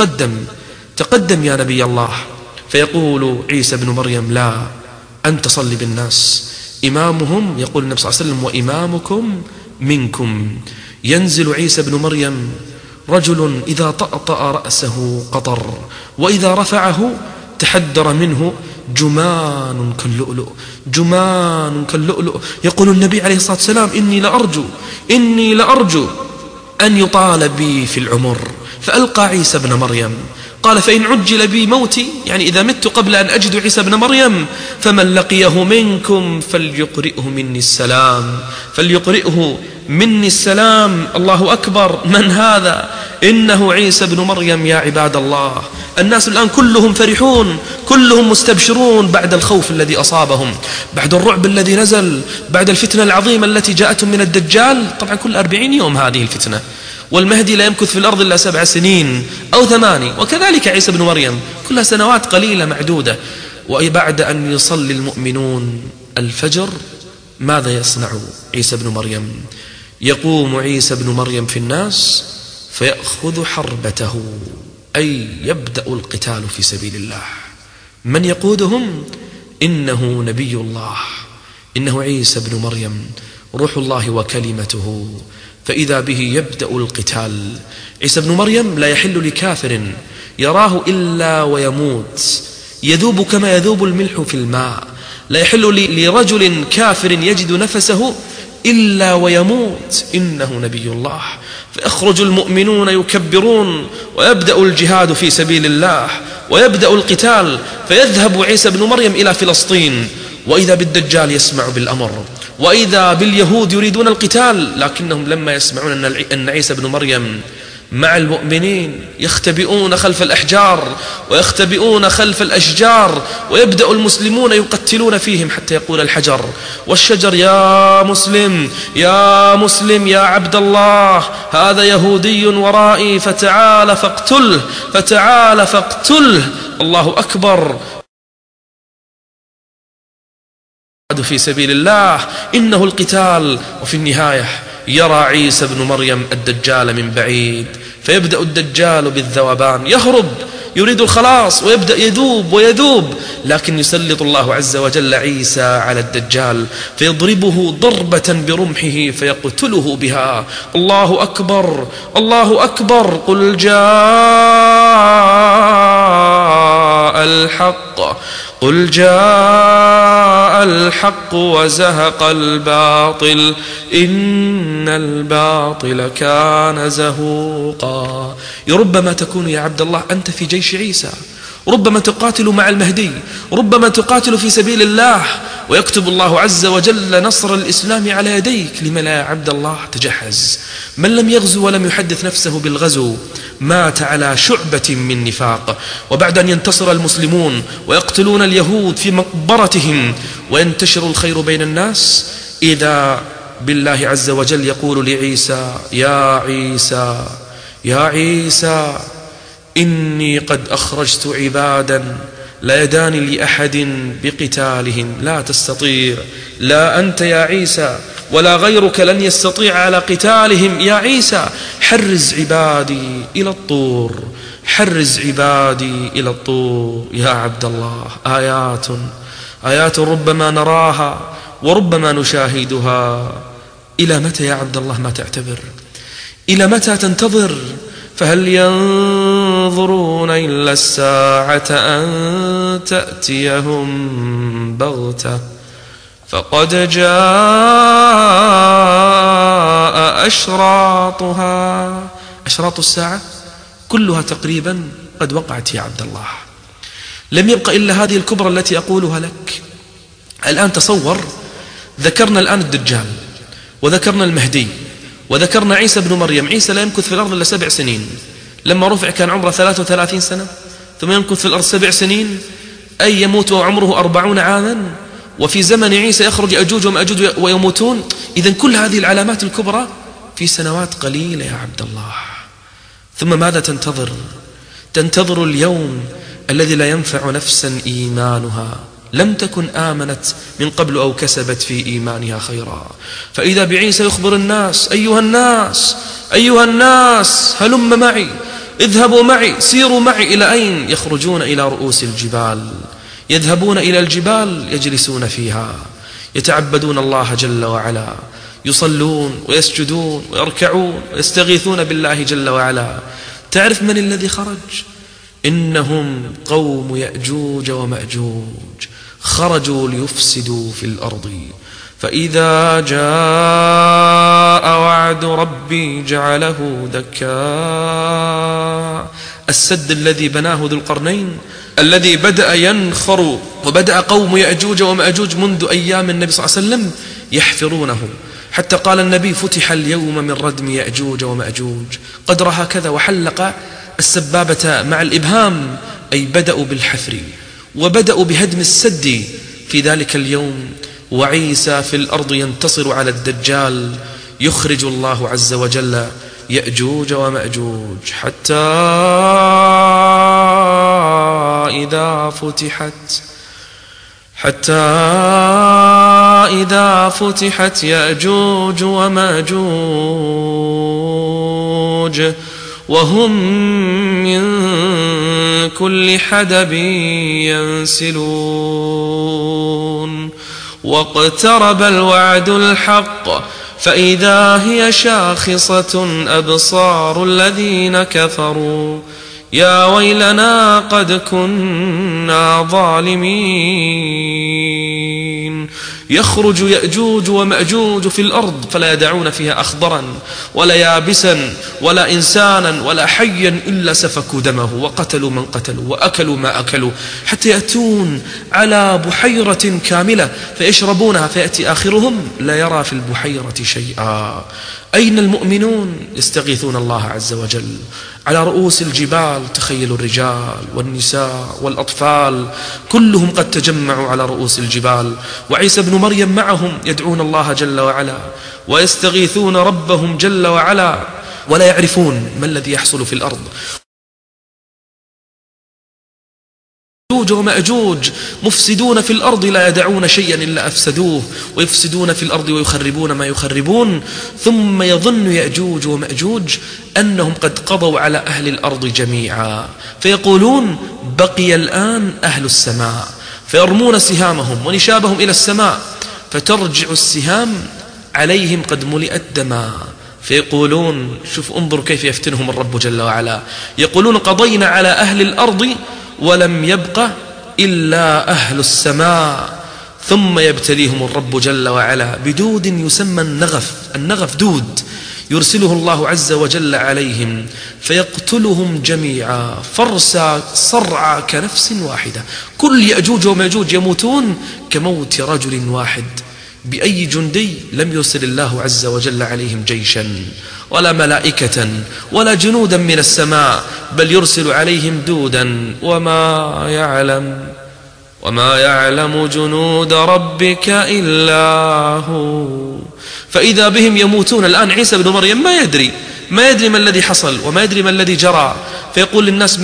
A: تقدم يا نبي الله. فيقول عيسى بن مريم لا، أنت صل بالناس إمامهم. يقول النبي صلى الله عليه وسلم وإمامكم منكم. ينزل عيسى بن مريم رجل إذا طأطأ رأسه قطر، وإذا رفعه تحدر منه جمان كاللؤلؤ، جمان كاللؤلؤ. يقول النبي عليه الصلاة والسلام إني لأرجو أن يطال بي في العمر. فألقى عيسى بن مريم قال فإن عجل بي موتي، يعني إذا مت قبل أن أجد عيسى بن مريم، فمن لقيه منكم فليقرئه مني السلام، فليقرئه مني السلام. الله أكبر. من هذا؟ إنه عيسى بن مريم يا عباد الله. الناس الآن كلهم فرحون، كلهم مستبشرون بعد الخوف الذي أصابهم، بعد الرعب الذي نزل، بعد الفتنة العظيمة التي جاءتهم من الدجال. طبعا كل 40 يوم هذه الفتنة، والمهدي لا يمكث في الأرض إلا 7 سنين أو 8، وكذلك عيسى بن مريم كلها سنوات قليلة معدودة. وبعد أن يصلي المؤمنون الفجر ماذا يصنع عيسى بن مريم؟ يقوم عيسى بن مريم في الناس فيأخذ حربته، أي يبدأ القتال في سبيل الله. من يقودهم؟ إنه نبي الله، إنه عيسى بن مريم روح الله وكلمته. فإذا به يبدأ القتال. عيسى بن مريم لا يحل لكافر يراه إلا ويموت، يذوب كما يذوب الملح في الماء. لا يحل لرجل كافر يجد نفسه إلا ويموت، إنه نبي الله. فيخرج المؤمنون يكبرون ويبدأ الجهاد في سبيل الله ويبدأ القتال. فيذهب عيسى بن مريم إلى فلسطين، وإذا بالدجال يسمع بالأمر، وإذا باليهود يريدون القتال، لكنهم لما يسمعون أن عيسى بن مريم مع المؤمنين يختبئون خلف الأحجار ويختبئون خلف الأشجار، ويبدأ المسلمون يقتلون فيهم حتى يقول الحجر والشجر يا مسلم يا مسلم يا عبد الله، هذا يهودي ورائي فتعال فاقتله فتعال فاقتله. الله أكبر. في سبيل الله إنه القتال. وفي النهاية يرى عيسى بن مريم الدجال من بعيد، فيبدأ الدجال بالذوبان، يهرب يريد الخلاص ويبدأ يذوب ويذوب، لكن يسلط الله عز وجل عيسى على الدجال فيضربه ضربة برمحه فيقتله بها. الله أكبر الله أكبر. قل جاء الحق قل جاء الحق وزهق الباطل إن الباطل كان زهوقا. ربما تكون يا عبد الله أنت في جيش عيسى، ربما تقاتل مع المهدي، ربما تقاتل في سبيل الله ويكتب الله عز وجل نصر الإسلام على يديك. لم لا يا عبد الله؟ تجهز. من لم يغزو ولم يحدث نفسه بالغزو مات على شعبة من نفاق. وبعد أن ينتصر المسلمون ويقتلون اليهود في مقبرتهم وينتشر الخير بين الناس، إذا بالله عز وجل يقول لعيسى: يا عيسى يا عيسى إني قد أخرجت عبادا لا يدان لأحد بقتالهم لا تستطيع، لا أنت يا عيسى ولا غيرك لن يستطيع على قتالهم يا عيسى، حرز عبادي إلى الطور، حرز عبادي إلى الطور. يا عبد الله، آيات ربما نراها وربما نشاهدها. إلى متى يا عبد الله ما تعتبر؟ إلى متى تنتظر؟ فهل ينظرون إلا الساعة أن تأتيهم بغتة فقد جاء أشراطها. أشراط الساعة كلها تقريبا قد وقعت يا عبد الله، لم يبق إلا هذه الكبرى التي أقولها لك. الآن تصور، ذكرنا الآن الدجال وذكرنا المهدي وذكرنا عيسى بن مريم. عيسى لا يمكث في الأرض إلا 7 سنين، لما رفع كان عمره 33 سنة، ثم يمكث في الأرض 7 سنين، أي يموت وعمره 40 عاما. وفي زمن عيسى يخرج يأجوج ومأجوج ويموتون. إذن كل هذه العلامات الكبرى في سنوات قليلة يا عبد الله. ثم ماذا تنتظر؟ تنتظر اليوم الذي لا ينفع نفسا إيمانها لم تكن آمنت من قبل أو كسبت في إيمانها خيرا. فإذا بعيسى يخبر الناس: أيها الناس أيها الناس هلم معي، اذهبوا معي، سيروا معي. إلى أين؟ يخرجون إلى رؤوس الجبال، يذهبون إلى الجبال يجلسون فيها، يتعبدون الله جل وعلا، يصلون ويسجدون ويركعون ويستغيثون بالله جل وعلا. تعرف من الذي خرج؟ إنهم قوم يأجوج ومأجوج، خرجوا ليفسدوا في الأرض. فإذا جاء وعد ربي جعله دكا. السد الذي بناه ذو القرنين، الذي بدأ ينخر، وبدأ قوم يأجوج ومأجوج منذ أيام النبي صلى الله عليه وسلم يحفرونه، حتى قال النبي: فتح اليوم من ردم يأجوج ومأجوج. قدر هكذا، وحلق السبابة مع الإبهام، أي بدأوا بالحفر وبدأوا بهدم السد في ذلك اليوم. وعيسى في الأرض ينتصر على الدجال، يخرج الله عز وجل يأجوج ومأجوج، حتى إذا فتحت يأجوج ومأجوج وهم من كل حدب ينسلون، واقترب الوعد الحق فإذا هي شاخصة أبصار الذين كفروا يا ويلنا قد كنا ظالمين. يخرج يأجوج ومأجوج في الأرض فلا يدعون فيها أخضرا ولا يابسا ولا إنسانا ولا حيا إلا سفكوا دمه وقتلوا من قتلوا وأكلوا ما أكلوا، حتى يأتون على بحيرة كاملة فيشربونها، فيأتي آخرهم لا يرى في البحيرة شيئا. أين المؤمنون؟ يستغيثون الله عز وجل. على رؤوس الجبال تخيلوا الرجال والنساء والأطفال كلهم قد تجمعوا على رؤوس الجبال، وعيسى بن مريم معهم يدعون الله جل وعلا ويستغيثون ربهم جل وعلا، ولا يعرفون ما الذي يحصل في الأرض. يأجوج ومأجوج مفسدون في الأرض لا يدعون شيئا إلا أفسدوه، ويفسدون في الأرض ويخربون ما يخربون. ثم يظن يأجوج ومأجوج أنهم قد قضوا على أهل الأرض جميعا، فيقولون: بقي الآن أهل السماء، فيرمون سهامهم ونشابهم إلى السماء، فترجع السهام عليهم قد ملئت دما، فيقولون: شوف انظر كيف يفتنهم الرب جل وعلا، يقولون: قضينا على أهل الأرض ولم يبق إلا أهل السماء. ثم يبتليهم الرب جل وعلا بدود يسمى النغف. النغف دود يرسله الله عز وجل عليهم فيقتلهم جميعا فرسا صرعى كنفس واحدة. كل يأجوج ومأجوج يموتون كموت رجل واحد. بأي جندي لم يرسل الله عز وجل عليهم جيشا ولا ملائكة ولا جنودا من السماء، بل يرسل عليهم دودا وما يعلم جنود ربك إلا هو. فإذا بهم يموتون. الآن عيسى بن مريم ما يدري ما الذي حصل وما يدري ما الذي جرى، فيقول للناس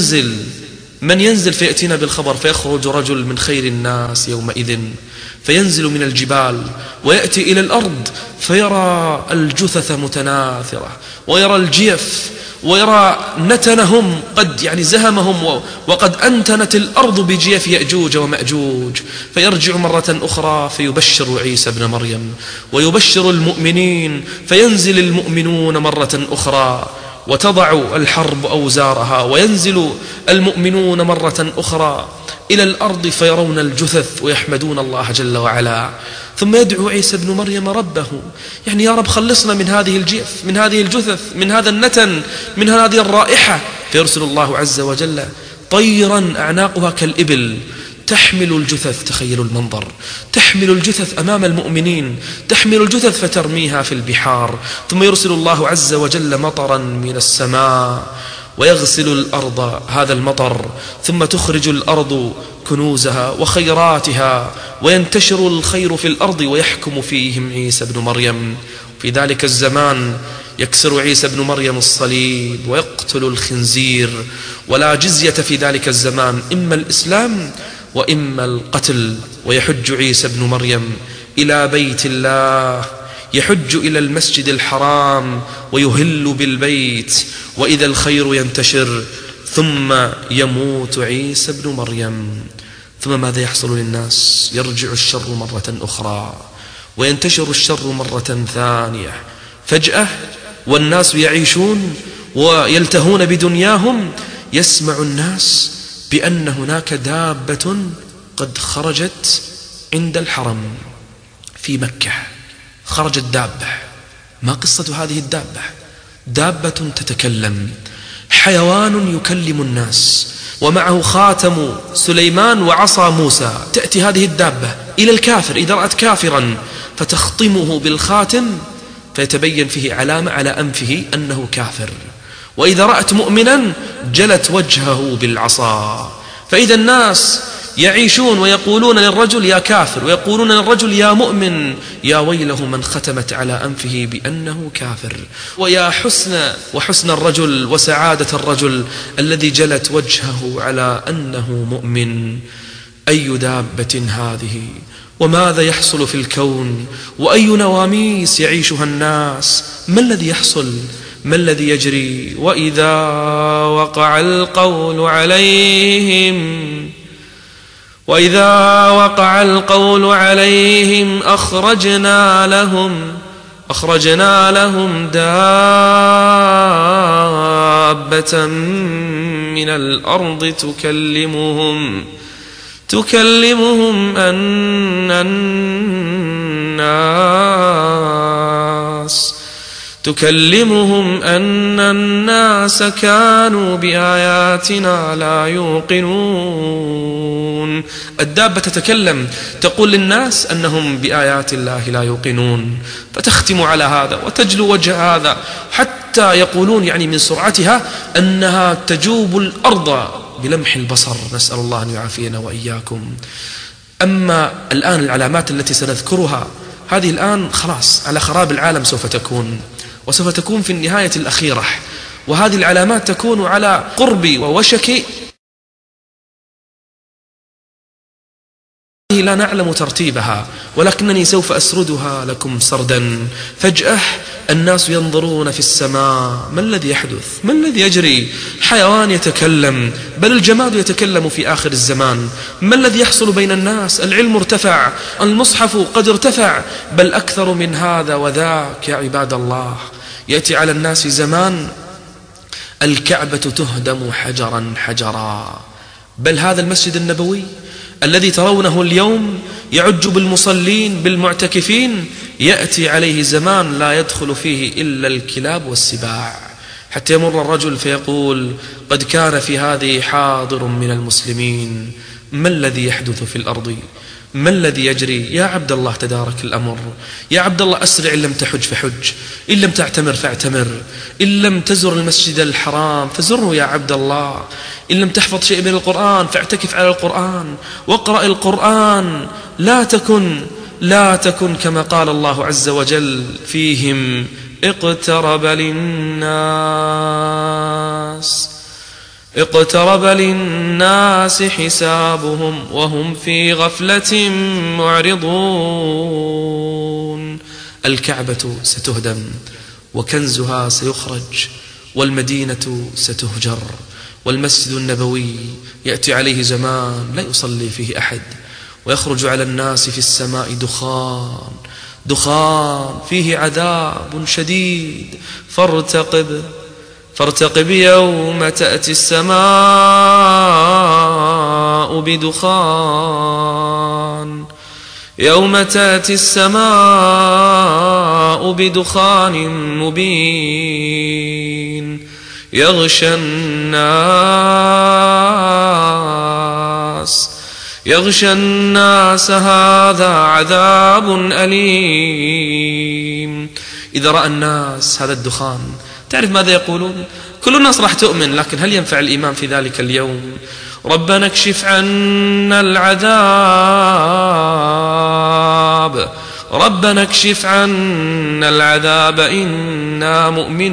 A: من ينزل فيأتينا بالخبر، فيخرج رجل من خير الناس يومئذ فينزل من الجبال ويأتي إلى الأرض فيرى الجثث متناثرة ويرى الجيف ويرى نتنهم قد زهمهم وقد أنتنت الأرض بجيف يأجوج ومأجوج. فيرجع مرة أخرى فيبشر عيسى بن مريم ويبشر المؤمنين، فينزل المؤمنون مرة أخرى وتضع الحرب أوزارها، وينزل المؤمنون مرة أخرى إلى الأرض فيرون الجثث ويحمدون الله جل وعلا. ثم يدعو عيسى بن مريم ربه، يا رب خلصنا من هذه الجيف، من هذه الجثث، من هذا النتن، من هذه الرائحة. فيرسل الله عز وجل طيرا أعناقها كالإبل تحمل الجثث. تخيلوا المنظر، تحمل الجثث أمام المؤمنين، تحمل الجثث فترميها في البحار. ثم يرسل الله عز وجل مطرا من السماء ويغسل الأرض هذا المطر، ثم تخرج الأرض كنوزها وخيراتها وينتشر الخير في الأرض ويحكم فيهم عيسى بن مريم. في ذلك الزمان يكسر عيسى بن مريم الصليب ويقتل الخنزير، ولا جزية في ذلك الزمان، إما الإسلام وإما القتل. ويحج عيسى بن مريم إلى بيت الله، يحج إلى المسجد الحرام ويهل بالبيت، وإذا الخير ينتشر ثم يموت عيسى بن مريم. ثم ماذا يحصل للناس؟ يرجع الشر مرة أخرى وينتشر الشر مرة ثانية فجأة، والناس يعيشون ويلتهون بدنياهم. يسمع الناس بأن هناك دابة قد خرجت عند الحرم في مكة. خرجت دابة. ما قصة هذه الدابة؟ دابة تتكلم، حيوان يكلم الناس، ومعه خاتم سليمان وعصا موسى. تأتي هذه الدابة إلى الكافر إذا رأت كافرا فتخطمه بالخاتم فيتبين فيه علامة على أنفه أنه كافر، وإذا رأت مؤمنا جلت وجهه بالعصا. فإذا الناس يعيشون ويقولون للرجل يا كافر، ويقولون للرجل يا مؤمن. يا ويله من ختمت على أنفه بأنه كافر. ويا حسن الرجل وسعادة الرجل الذي جلت وجهه على أنه مؤمن. أي دابة هذه؟ وماذا يحصل في الكون؟ وأي نواميس يعيشها الناس؟ ما الذي يحصل؟ ما الذي يجري؟ وإذا وقع القول عليهم أخرجنا لهم دابة من الأرض تكلمهم أن الناس كانوا بآياتنا لا يوقنون. الدابة تتكلم، تقول للناس أنهم بآيات الله لا يوقنون، فتختم على هذا وتجلو وجه هذا، حتى يقولون من سرعتها أنها تجوب الأرض بلمح البصر. نسأل الله أن يعافينا وإياكم. أما الآن العلامات التي سنذكرها هذه الآن خلاص على خراب العالم سوف تكون، وسوف تكون في النهاية الأخيرة، وهذه العلامات تكون على قرب ووشك. لا نعلم ترتيبها، ولكنني سوف أسردها لكم سردا. فجأة الناس ينظرون في السماء، ما الذي يحدث؟ ما الذي يجري؟ حيوان يتكلم، بل الجماد يتكلم في آخر الزمان. ما الذي يحصل بين الناس؟ العلم ارتفع، المصحف قد ارتفع، بل أكثر من هذا وذاك. يا عباد الله، يأتي على الناس زمان الكعبة تهدم حجرا حجرا، بل هذا المسجد النبوي الذي ترونه اليوم يعج بالمصلين بالمعتكفين يأتي عليه زمان لا يدخل فيه إلا الكلاب والسباع، حتى يمر الرجل فيقول قد كان في هذه حاضر من المسلمين، ما الذي يحدث في الأرض؟ ما الذي يجري؟ يا عبد الله تدارك الأمر، يا عبد الله أسرع، إن لم تحج فحج، إن لم تعتمر فاعتمر، إن لم تزر المسجد الحرام فزره يا عبد الله، إن لم تحفظ شيء من القرآن فاعتكف على القرآن واقرأ القرآن. لا تكن كما قال الله عز وجل فيهم اقترب للناس حسابهم وهم في غفلة معرضون. الكعبة ستهدم وكنزها سيخرج والمدينة ستهجر، والمسجد النبوي يأتي عليه زمان لا يصلي فيه أحد، ويخرج على الناس في السماء دخان فيه عذاب شديد. فارتقب يوم تأتي السماء بدخان مبين يغشى الناس هذا عذاب أليم. إذا رأى الناس هذا الدخان تعرف ماذا يقولون؟ كل الناس راح تؤمن، لكن هل ينفع الإيمان في ذلك اليوم؟ ربنا اكشف عنا العذاب إنا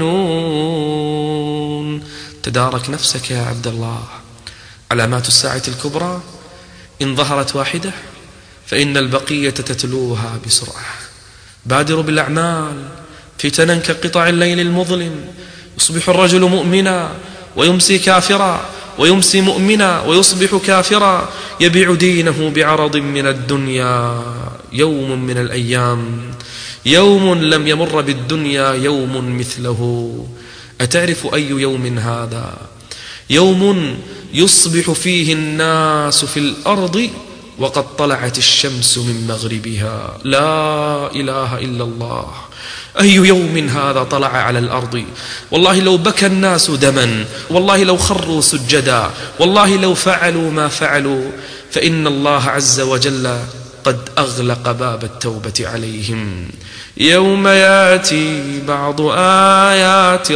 A: مؤمنون. تدارك نفسك يا عبد الله. علامات الساعة الكبرى إن ظهرت واحدة فإن البقية تتلوها بسرعة. بادروا بالأعمال فتنا كقطع الليل المظلم، يصبح الرجل مؤمنا ويمسي كافرا، ويمسي مؤمنا ويصبح كافرا، يبيع دينه بعرض من الدنيا. يوم من الأيام، يوم لم يمر بالدنيا يوم مثله. أتعرف أي يوم هذا؟ يوم يصبح فيه الناس في الأرض وقد طلعت الشمس من مغربها. لا إله إلا الله. أي يوم هذا طلع على الأرض؟ والله لو بكى الناس دما، والله لو خروا سجدا، والله لو فعلوا ما فعلوا، فإن الله عز وجل قد أغلق باب التوبة عليهم. يوم يأتي بعض آيات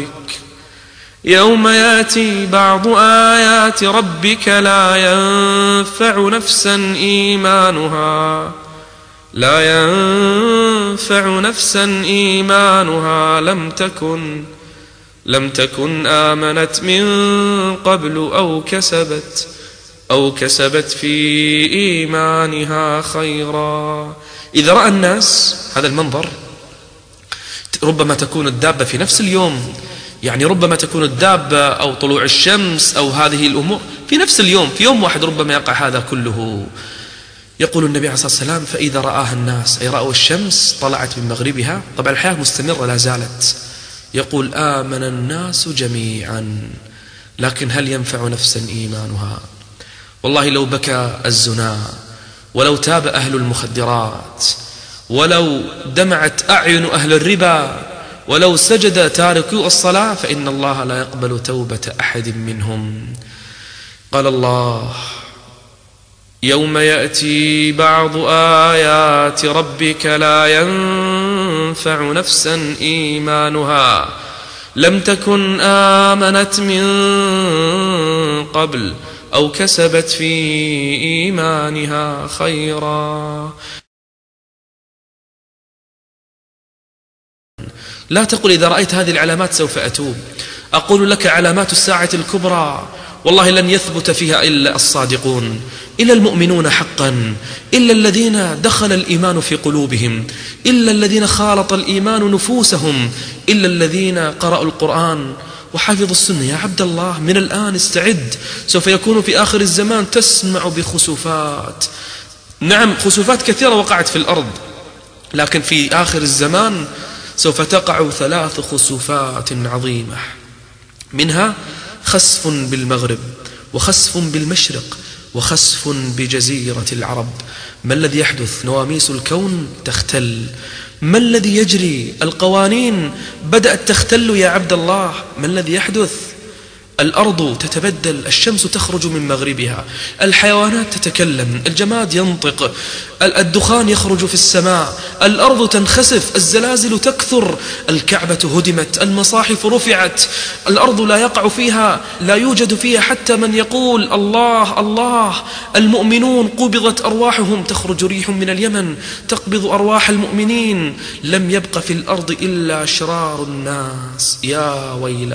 A: ربك لا ينفع نفسا إيمانها لم تكن آمنت من قبل أو كسبت في إيمانها خيرا. إذا رأى الناس هذا المنظر، ربما تكون الدابة في نفس اليوم، يعني ربما تكون الدابة أو طلوع الشمس أو هذه الأمور في نفس اليوم، في يوم واحد ربما يقع هذا كله. يقول النبي عليه الصلاة والسلام فإذا رآها الناس، أي رأوا الشمس طلعت من مغربها، طبعا الحياة مستمرة لا زالت، يقول آمن الناس جميعا، لكن هل ينفع نفسا إيمانها؟ والله لو بكى الزنا، ولو تاب أهل المخدرات، ولو دمعت أعين أهل الربا، ولو سجد تاركو الصلاة، فإن الله لا يقبل توبة أحد منهم. قال الله يوم يأتي بعض آيات ربك لا ينفع نفسا إيمانها لم تكن آمنت من قبل أو كسبت في إيمانها خيرا. لا تقل إذا رأيت هذه العلامات سوف أتوب. أقول لك علامات الساعة الكبرى والله لن يثبت فيها إلا الصادقون، إلا المؤمنون حقا، إلا الذين دخل الإيمان في قلوبهم، إلا الذين خالط الإيمان نفوسهم، إلا الذين قرأوا القرآن وحفظوا السنة. يا عبد الله من الآن استعد، سوف يكون في آخر الزمان تسمع بخسوفات. نعم خسوفات كثيرة وقعت في الأرض، لكن في آخر الزمان سوف تقع 3 خسوفات عظيمة، منها خسف بالمغرب وخسف بالمشرق وخسف بجزيرة العرب. ما الذي يحدث؟ نواميس الكون تختل. ما الذي يجري؟ القوانين بدأت تختل يا عبد الله. ما الذي يحدث؟ الأرض تتبدل، الشمس تخرج من مغربها، الحيوانات تتكلم، الجماد ينطق، الدخان يخرج في السماء، الأرض تنخسف، الزلازل تكثر، الكعبة هدمت، المصاحف رفعت، الأرض لا يقع فيها، لا يوجد فيها حتى من يقول الله الله. المؤمنون قبضت أرواحهم، تخرج ريح من اليمن تقبض أرواح المؤمنين. لم يبق في الأرض إلا شرار الناس. يا ويل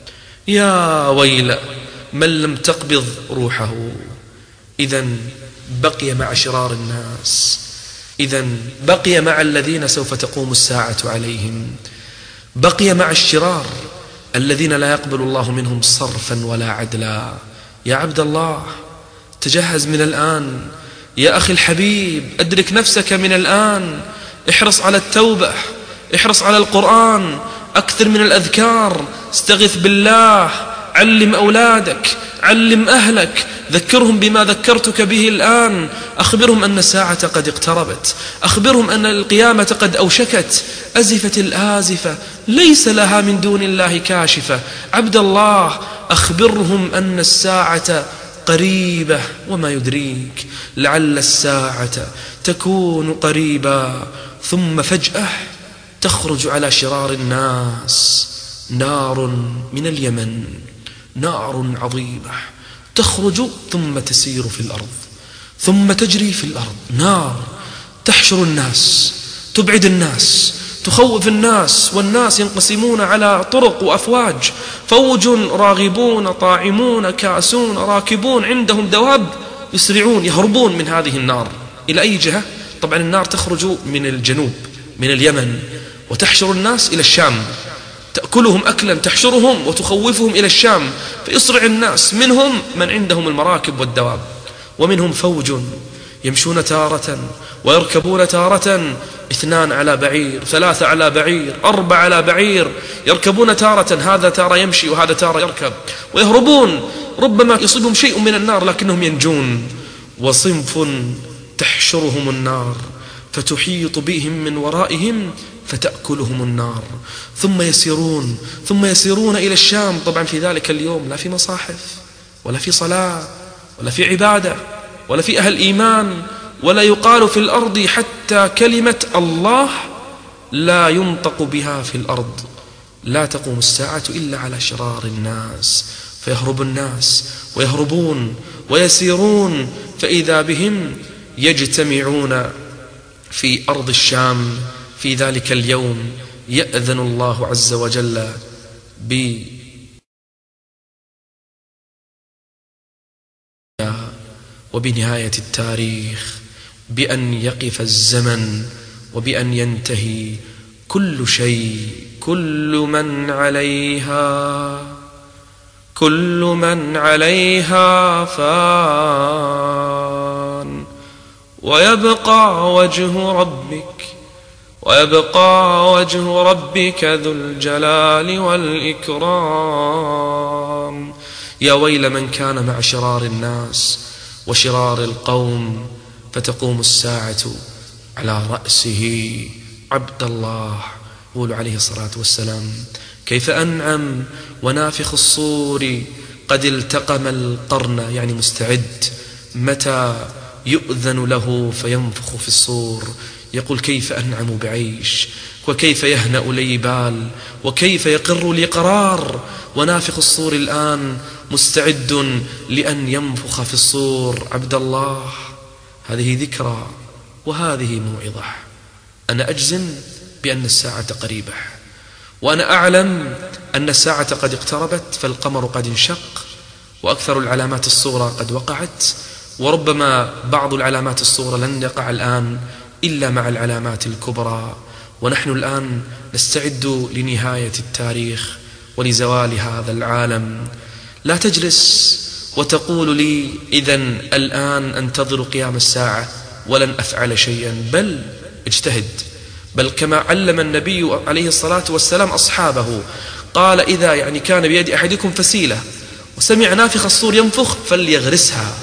A: يا ويل من لم تقبض روحه. إذن بقي مع شرار الناس، إذن بقي مع الذين سوف تقوم الساعة عليهم، بقي مع الشرار الذين لا يقبل الله منهم صرفا ولا عدلا. يا عبد الله تجهز من الآن، يا أخي الحبيب أدرك نفسك من الآن، احرص على التوبة، احرص على القرآن، أكثر من الأذكار، استغث بالله، علم أولادك، علم أهلك، ذكرهم بما ذكرتك به الآن، أخبرهم أن الساعة قد اقتربت، أخبرهم أن القيامة قد أوشكت. أزفت الآزفة ليس لها من دون الله كاشفة. عبد الله أخبرهم أن الساعة قريبة، وما يدريك لعل الساعة تكون قريبا. ثم فجأة تخرج على شرار الناس نار من اليمن، نار عظيمة تخرج ثم تسير في الأرض، ثم تجري في الأرض. نار تحشر الناس، تبعد الناس، تخوف الناس، والناس ينقسمون على طرق وأفواج، فوج راغبون طاعمون كاسون راكبون، عندهم دواب يسرعون يهربون من هذه النار. إلى أي جهة؟ طبعا النار تخرج من الجنوب من اليمن وتحشر الناس إلى الشام، تأكلهم أكلا، تحشرهم وتخوفهم إلى الشام، فيسرع الناس. منهم من عندهم المراكب والدواب، ومنهم فوج يمشون تارة ويركبون تارة، 2 على بعير، 3 على بعير، 4 على بعير، يركبون تارة، هذا تارة يمشي وهذا تارة يركب، ويهربون. ربما يصيبهم شيء من النار لكنهم ينجون. وصنف تحشرهم النار فتحيط بهم من ورائهم فتأكلهم النار، ثم يسيرون إلى الشام. طبعا في ذلك اليوم لا في مصاحف ولا في صلاة ولا في عبادة ولا في أهل إيمان، ولا يقال في الأرض حتى كلمة الله لا ينطق بها في الأرض. لا تقوم الساعة إلا على شرار الناس، فيهرب الناس ويهربون ويسيرون، فإذا بهم يجتمعون في أرض الشام. في ذلك اليوم يأذن الله عز وجل وبنهاية التاريخ، بأن يقف الزمن وبأن ينتهي كل شيء. كل من عليها فان، ويبقى وجه ربك ذو الجلال والإكرام. يا ويل من كان مع شرار الناس وشرار القوم، فتقوم الساعة على رأسه عبد الله. قول عليه الصلاة والسلام: كيف أنعم ونافخ الصور قد التقم القرن، يعني مستعد متى يؤذن له فينفخ في الصور. يقول: كيف أنعم بعيش، وكيف يهنأ لي بال، وكيف يقر لي قرار، ونافخ الصور الآن مستعد لأن ينفخ في الصور. عبد الله، هذه ذكرى وهذه موعظة. أنا أجزم بأن الساعة قريبة، وأنا أعلم أن الساعة قد اقتربت، فالقمر قد انشق، وأكثر العلامات الصغرى قد وقعت، وربما بعض العلامات الصغرى لن يقع الآن إلا مع العلامات الكبرى. ونحن الآن نستعد لنهاية التاريخ ولزوال هذا العالم. لا تجلس وتقول لي إذن الآن أنتظر قيام الساعة ولن أفعل شيئا، بل اجتهد. بل كما علم النبي عليه الصلاة والسلام أصحابه، قال: إذا كان بيد أحدكم فسيلة وسمع نافخ الصور ينفخ فليغرسها،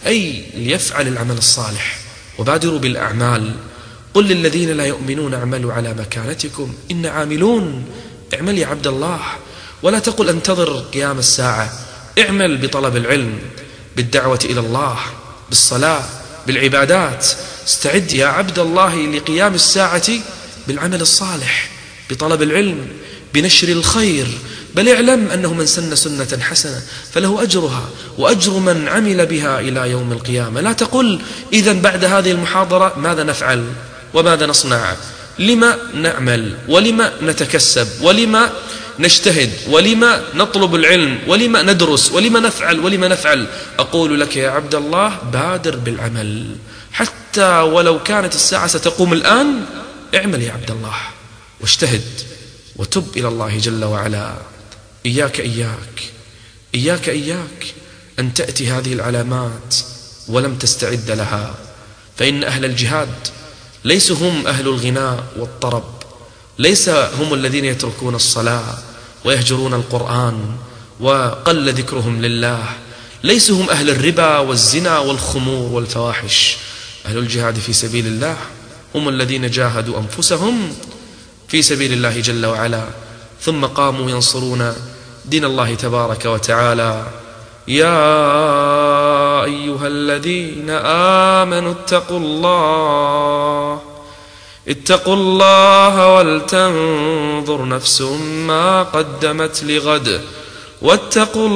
A: أي ليفعل العمل الصالح. وبادروا بالأعمال. قل للذين لا يؤمنون اعملوا على مكانتكم إن عاملون. اعمل يا عبد الله، ولا تقل انتظر قيام الساعة. اعمل بطلب العلم، بالدعوة إلى الله، بالصلاة، بالعبادات. استعد يا عبد الله لقيام الساعة بالعمل الصالح، بطلب العلم، بنشر الخير. بل اعلم أنه من سن سنة حسنة فله أجرها وأجر من عمل بها إلى يوم القيامة. لا تقل إذن بعد هذه المحاضرة ماذا نفعل وماذا نصنع، لما نعمل ولما نتكسب ولما نجتهد ولما نطلب العلم ولما ندرس ولما نفعل. أقول لك يا عبد الله بادر بالعمل، حتى ولو كانت الساعة ستقوم الآن. اعمل يا عبد الله واجتهد وتب إلى الله جل وعلا. إياك أن تأتي هذه العلامات ولم تستعد لها، فإن أهل الجهاد ليسوا هم أهل الغناء والطرب، ليس هم الذين يتركون الصلاة ويهجرون القرآن وقل ذكرهم لله، ليسوا هم أهل الربا والزنا والخمور والفواحش. أهل الجهاد في سبيل الله هم الذين جاهدوا أنفسهم في سبيل الله جل وعلا، ثم قاموا ينصرون دين الله تبارك وتعالى. يا أيها الذين آمنوا اتقوا الله ولتنظر نفس ما قدمت لغد واتقوا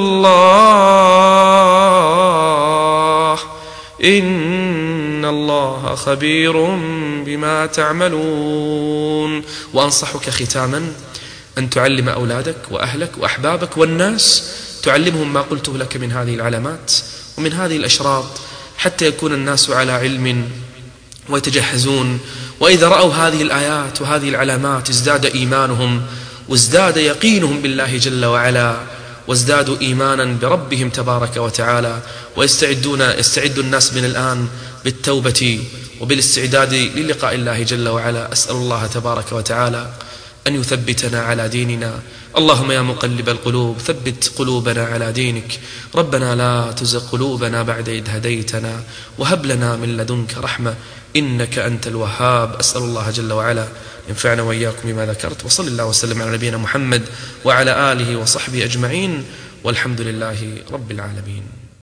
A: الله إن الله خبير بما تعملون. وأنصحك ختاما أن تعلم أولادك وأهلك وأحبابك والناس، تعلمهم ما قلته لك من هذه العلامات ومن هذه الأشراط، حتى يكون الناس على علم ويتجهزون. وإذا رأوا هذه الآيات وهذه العلامات ازداد إيمانهم وازداد يقينهم بالله جل وعلا، وازدادوا إيمانا بربهم تبارك وتعالى. يستعد الناس من الآن بالتوبة وبالاستعداد للقاء الله جل وعلا. أسأل الله تبارك وتعالى أن يثبتنا على ديننا. اللهم يا مقلب القلوب ثبت قلوبنا على دينك. ربنا لا تزغ قلوبنا بعد إذ هديتنا وهب لنا من لدنك رحمة إنك أنت الوهاب. أسأل الله جل وعلا ينفعنا وإياكم بما ذكرت، وصل الله وسلم على نبينا محمد وعلى آله وصحبه أجمعين، والحمد لله رب العالمين.